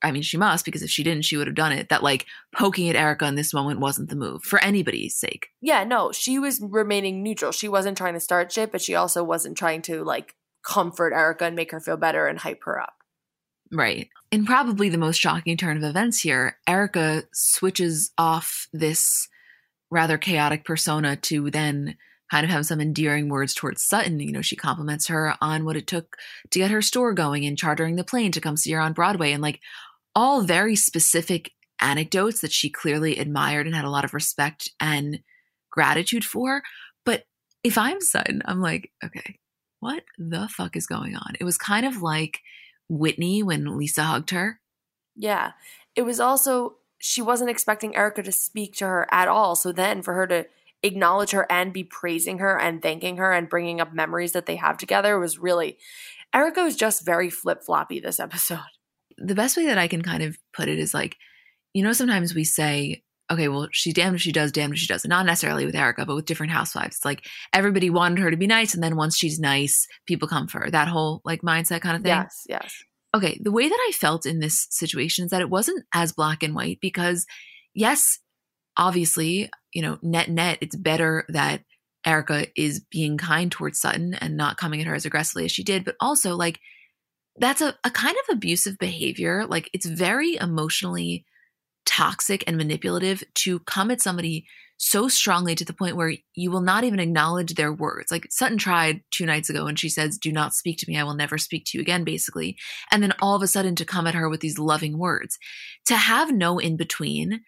I mean, she must, because if she didn't, she would have done it, that like poking at Erica in this moment wasn't the move for anybody's sake. Yeah, no, she was remaining neutral. She wasn't trying to start shit, but she also wasn't trying to like comfort Erica and make her feel better and hype her up. Right. In probably the most shocking turn of events here, Erica switches off this rather chaotic persona to then kind of have some endearing words towards Sutton. You know, she compliments her on what it took to get her store going and chartering the plane to come see her on Broadway, and like all very specific anecdotes that she clearly admired and had a lot of respect and gratitude for. But if I'm Sutton, I'm like, okay, what the fuck is going on? It was kind of like Whitney when Lisa hugged her. Yeah. It was also, she wasn't expecting Erica to speak to her at all. So then for her to acknowledge her and be praising her and thanking her and bringing up memories that they have together was really, Erica was just very flip-floppy this episode. The best way that I can kind of put it is like, you know, sometimes we say, okay, well, she's damned if she does, damned if she doesn't. Not necessarily with Erica, but with different housewives. It's like everybody wanted her to be nice, and then once she's nice, people come for her. That whole like mindset kind of thing. Yes. Okay, the way that I felt in this situation is that it wasn't as black and white, because yes, obviously, you know, net, it's better that Erica is being kind towards Sutton and not coming at her as aggressively as she did. But also, like, that's a kind of abusive behavior. Like, it's very emotionally toxic and manipulative to come at somebody so strongly to the point where you will not even acknowledge their words. Like Sutton tried 2 nights ago and she says, "Do not speak to me. I will never speak to you again," basically. And then all of a sudden to come at her with these loving words. To have no in between,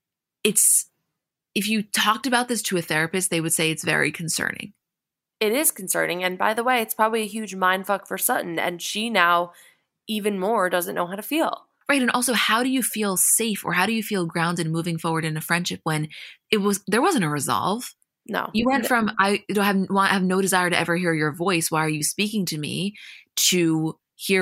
it's, if you talked about this to a therapist, they would say it's very concerning. It is concerning. And by the way, it's probably a huge mindfuck for Sutton. And she now, even more, doesn't know how to feel. Right. And also, how do you feel safe, or how do you feel grounded moving forward in a friendship when there wasn't a resolve? No. You went from, I have no desire to ever hear your voice, why are you speaking to me, to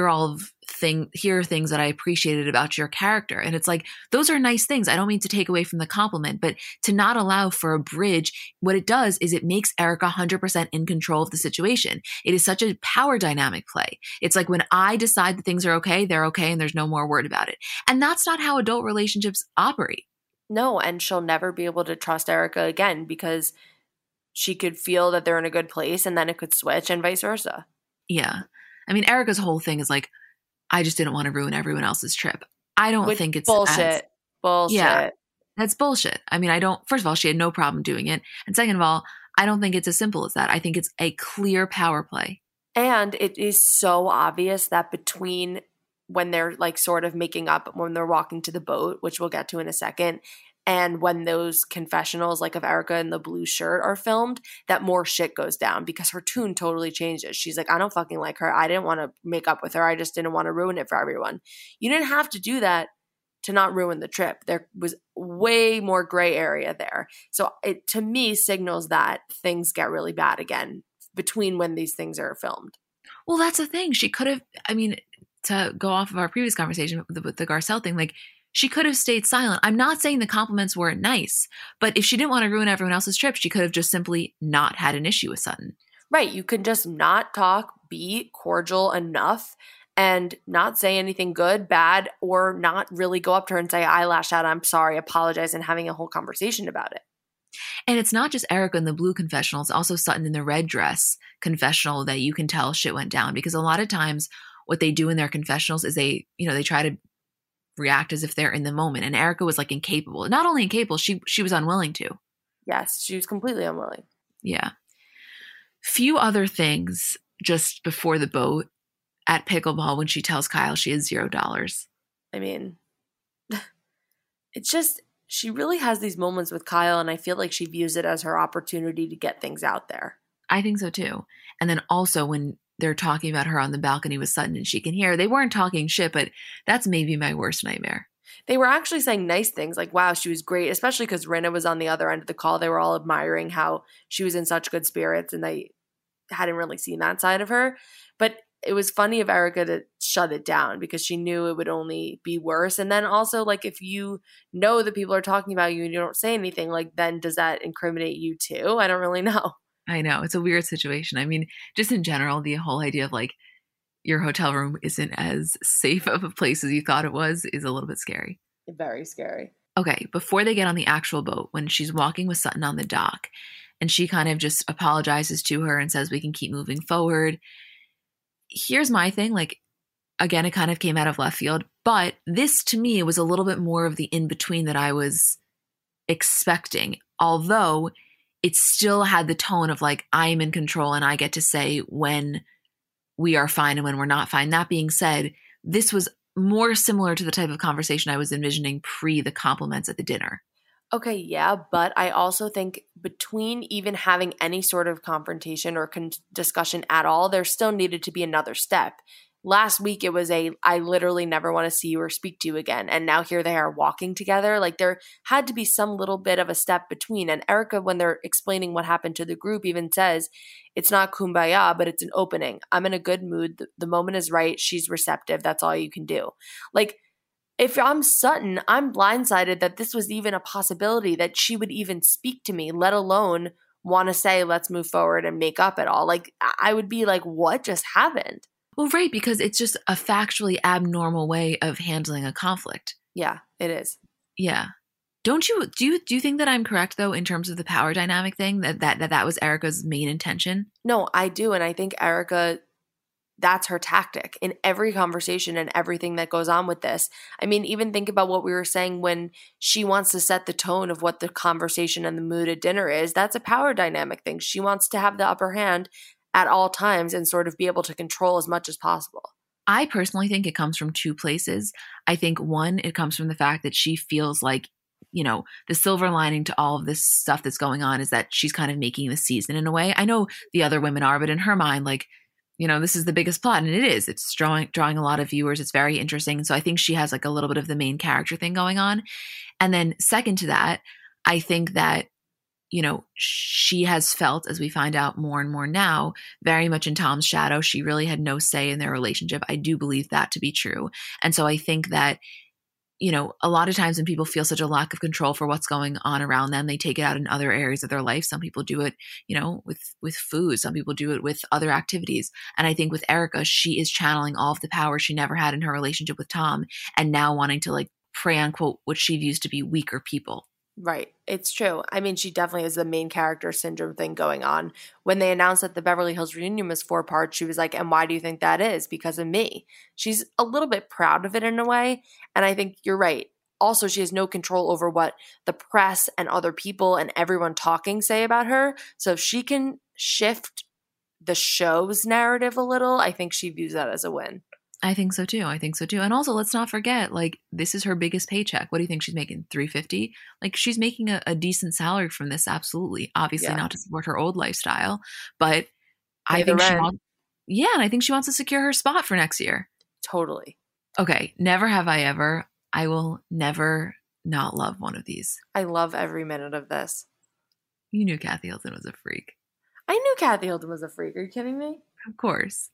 hear things that I appreciated about your character. And it's like, those are nice things. I don't mean to take away from the compliment, but to not allow for a bridge, what it does is it makes Erica 100% in control of the situation. It is such a power dynamic play. It's like when I decide that things are okay, they're okay, and there's no more word about it. And that's not how adult relationships operate. No, and she'll never be able to trust Erica again, because she could feel that they're in a good place and then it could switch, and vice versa. Yeah. I mean, Erica's whole thing is like, I just didn't want to ruin everyone else's trip. I don't think it's bullshit. Bullshit. Yeah, that's bullshit. I mean, first of all, she had no problem doing it. And second of all, I don't think it's as simple as that. I think it's a clear power play. And it is so obvious that between when they're like sort of making up, when they're walking to the boat, which we'll get to in a second, and when those confessionals like of Erica in the blue shirt are filmed, that more shit goes down, because her tune totally changes. She's like, I don't fucking like her. I didn't want to make up with her. I just didn't want to ruin it for everyone. You didn't have to do that to not ruin the trip. There was way more gray area there. So it, to me, signals that things get really bad again between when these things are filmed. Well, that's the thing. She could have, I mean, to go off of our previous conversation with the Garcelle thing, like, she could have stayed silent. I'm not saying the compliments weren't nice, but if she didn't want to ruin everyone else's trip, she could have just simply not had an issue with Sutton. Right. You can just not talk, be cordial enough, and not say anything good, bad, or not really go up to her and say, I lashed out, I'm sorry, apologize, and having a whole conversation about it. And it's not just Erica in the blue confessional, it's also Sutton in the red dress confessional that you can tell shit went down, because a lot of times what they do in their confessionals is they try to react as if they're in the moment. And Erica was like incapable. Not only incapable, she was unwilling to. Yes, she was completely unwilling. Yeah. Few other things just before the boat at pickleball when she tells Kyle she has $0. I mean, it's just, she really has these moments with Kyle, and I feel like she views it as her opportunity to get things out there. I think so too. And then also when they're talking about her on the balcony with Sutton and she can hear, they weren't talking shit, but that's maybe my worst nightmare. They were actually saying nice things like, wow, she was great, especially because Rinna was on the other end of the call. They were all admiring how she was in such good spirits, and they hadn't really seen that side of her. But it was funny of Erica to shut it down, because she knew it would only be worse. And then also, like, if you know that people are talking about you and you don't say anything, like, then does that incriminate you too? I don't really know. I know. It's a weird situation. I mean, just in general, the whole idea of like, your hotel room isn't as safe of a place as you thought it was is a little bit scary. Very scary. Okay, before they get on the actual boat, when she's walking with Sutton on the dock, and she kind of just apologizes to her and says we can keep moving forward. Here's my thing, like, again, it kind of came out of left field, but this to me was a little bit more of the in-between that I was expecting, although it still had the tone of like, I'm in control and I get to say when we are fine and when we're not fine. That being said, this was more similar to the type of conversation I was envisioning pre the compliments at the dinner. Okay, yeah, but I also think between even having any sort of confrontation or discussion at all, there still needed to be another step. Last week, it was I literally never want to see you or speak to you again. And now here they are walking together. Like there had to be some little bit of a step between. And Erica, when they're explaining what happened to the group, even says, it's not kumbaya, but it's an opening. I'm in a good mood. The moment is right. She's receptive. That's all you can do. Like, if I'm Sutton, I'm blindsided that this was even a possibility that she would even speak to me, let alone want to say, let's move forward and make up at all. Like, I would be like, what just happened? Well, right, because it's just a factually abnormal way of handling a conflict. Yeah, it is. Yeah. Do you think that I'm correct though in terms of the power dynamic thing that was Erica's main intention? No, I do, and I think Erica, that's her tactic in every conversation and everything that goes on with this. I mean, even think about what we were saying when she wants to set the tone of what the conversation and the mood at dinner is. That's a power dynamic thing. She wants to have the upper hand at all times and sort of be able to control as much as possible. I personally think it comes from two places. I think one, it comes from the fact that she feels like, you know, the silver lining to all of this stuff that's going on is that she's kind of making the season in a way. I know the other women are, but in her mind, like, you know, this is the biggest plot, and it is. It's drawing a lot of viewers. It's very interesting. So I think she has like a little bit of the main character thing going on. And then second to that, I think that, you know, she has felt, as we find out more and more now, very much in Tom's shadow. She really had no say in their relationship. I do believe that to be true. And so I think that, you know, a lot of times when people feel such a lack of control for what's going on around them, they take it out in other areas of their life. Some people do it, you know, with food. Some people do it with other activities. And I think with Erica, she is channeling all of the power she never had in her relationship with Tom and now wanting to like prey on, quote, what she views to be weaker people. Right. It's true. I mean, she definitely has the main character syndrome thing going on. When they announced that the Beverly Hills reunion was 4 parts, she was like, and why do you think that is? Because of me. She's a little bit proud of it in a way. And I think you're right. Also, she has no control over what the press and other people and everyone talking say about her. So if she can shift the show's narrative a little, I think she views that as a win. I think so too. And also, let's not forget, like, this is her biggest paycheck. What do you think she's making? $350? Like, she's making a and salary from this. Absolutely. Obviously not to support her old lifestyle, but I think she wants, and I think she wants to secure her spot for next year. Totally. Okay. Never have I ever. I will never not love one of these. I love every minute of this. You knew Kathy Hilton was a freak. I knew Kathy Hilton was a freak. Are you kidding me? Of course.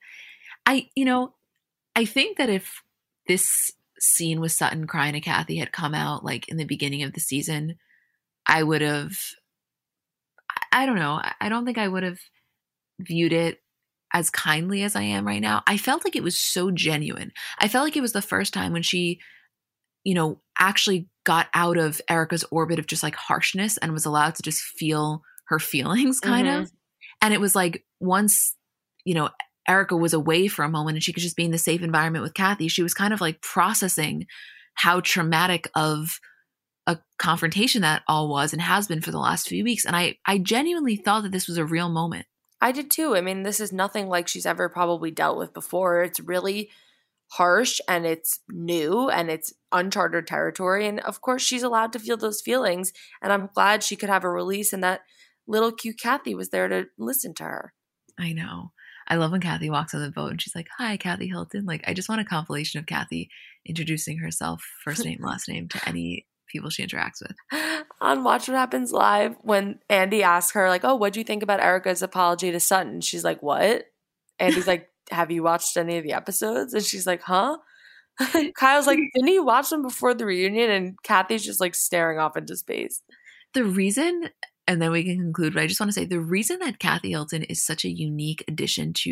I think that if this scene with Sutton crying to Kathy had come out like in the beginning of the season, I would have, I don't know. I don't think I would have viewed it as kindly as I am right now. I felt like it was so genuine. I felt like it was the first time when she, you know, actually got out of Erica's orbit of just like harshness and was allowed to just feel her feelings kind of. And it was like once, you know, Erica was away for a moment and she could just be in the safe environment with Kathy, she was kind of like processing how traumatic of a confrontation that all was and has been for the last few weeks. And I genuinely thought that this was a real moment. I did too. I mean, this is nothing like she's ever probably dealt with before. It's really harsh and it's new and it's uncharted territory. And of course, she's allowed to feel those feelings. And I'm glad she could have a release and that little cute Kathy was there to listen to her. I know. I love when Kathy walks on the boat and she's like, hi, Kathy Hilton. Like, I just want a compilation of Kathy introducing herself, first name, last name, to any people she interacts with. On Watch What Happens Live, when Andy asks her, like, oh, what'd you think about Erica's apology to Sutton? She's like, what? Andy's like, have you watched any of the episodes? And she's like, huh? Kyle's like, didn't you watch them before the reunion? And Kathy's just like staring off into space. The reason... And then we can conclude, but I just want to say the reason that Kathy Hilton is such a unique addition to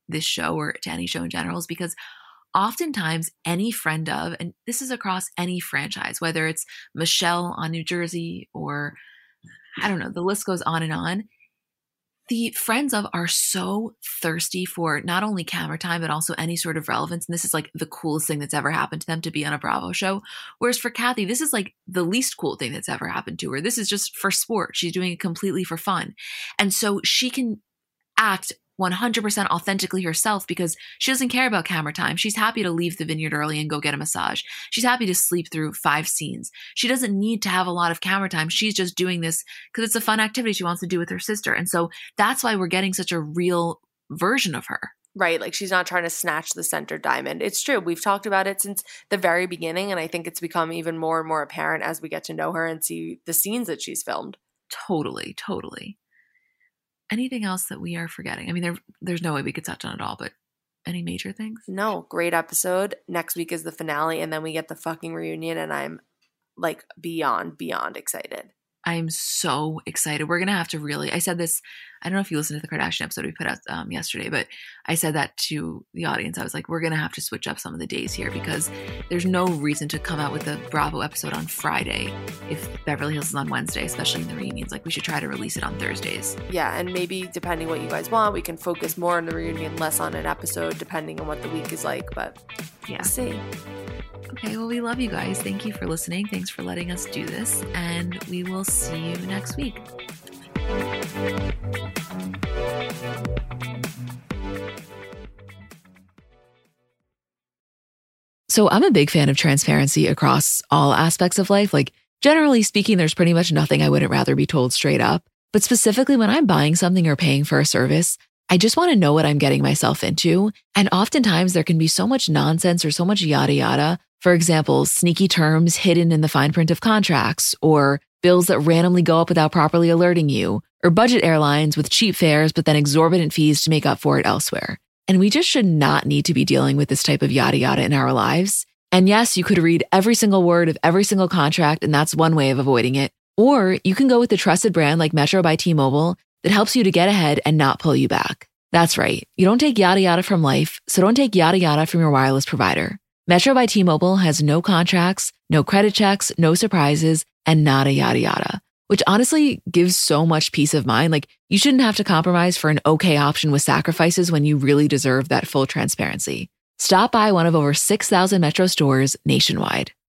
this show or to any show in general is because oftentimes any friend of, and this is across any franchise, whether it's Michelle on New Jersey or I don't know, the list goes on, the friends of are so thirsty for not only camera time, but also any sort of relevance. And this is like the coolest thing that's ever happened to them to be on a Bravo show. Whereas for Kathy, this is like the least cool thing that's ever happened to her. This is just for sport. She's doing it completely for fun. And so she can act 100% authentically herself because she doesn't care about camera time. She's happy to leave the vineyard early and go get a massage. She's happy to sleep through 5 scenes. She doesn't need to have a lot of camera time. She's just doing this because it's a fun activity she wants to do with her sister. And so that's why we're getting such a real version of her. Right. Like she's not trying to snatch the center diamond. It's true. We've talked about it since the very beginning. And I think it's become even more and more apparent as we get to know her and see the scenes that she's filmed. Totally. Anything else that we are forgetting? I mean, there's no way we could touch on it all, but any major things? No, great episode. Next week is the finale, and then we get the fucking reunion, and I'm like beyond excited. I'm so excited. We're going to have to really, I said this, I don't know if you listened to the Kardashian episode we put out yesterday, but I said that to the audience. I was like, we're going to have to switch up some of the days here because there's no reason to come out with a Bravo episode on Friday if Beverly Hills is on Wednesday, especially in the reunions. Like we should try to release it on Thursdays. Yeah, and maybe depending what you guys want, we can focus more on the reunion, less on an episode, depending on what the week is like, but yeah. We'll see. Okay, well, we love you guys. Thank you for listening. Thanks for letting us do this. And we will see you next week. So I'm a big fan of transparency across all aspects of life. Like, generally speaking, there's pretty much nothing I wouldn't rather be told straight up. But specifically when I'm buying something or paying for a service, I just want to know what I'm getting myself into. And oftentimes there can be so much nonsense or so much yada yada. For example, sneaky terms hidden in the fine print of contracts, or bills that randomly go up without properly alerting you, or budget airlines with cheap fares but then exorbitant fees to make up for it elsewhere. And we just should not need to be dealing with this type of yada yada in our lives. And yes, you could read every single word of every single contract, and that's one way of avoiding it. Or you can go with a trusted brand like Metro by T-Mobile that helps you to get ahead and not pull you back. That's right. You don't take yada yada from life, so don't take yada yada from your wireless provider. Metro by T-Mobile has no contracts, no credit checks, no surprises, and nada yada yada, which honestly gives so much peace of mind. Like, you shouldn't have to compromise for an okay option with sacrifices when you really deserve that full transparency. Stop by one of over 6,000 Metro stores nationwide.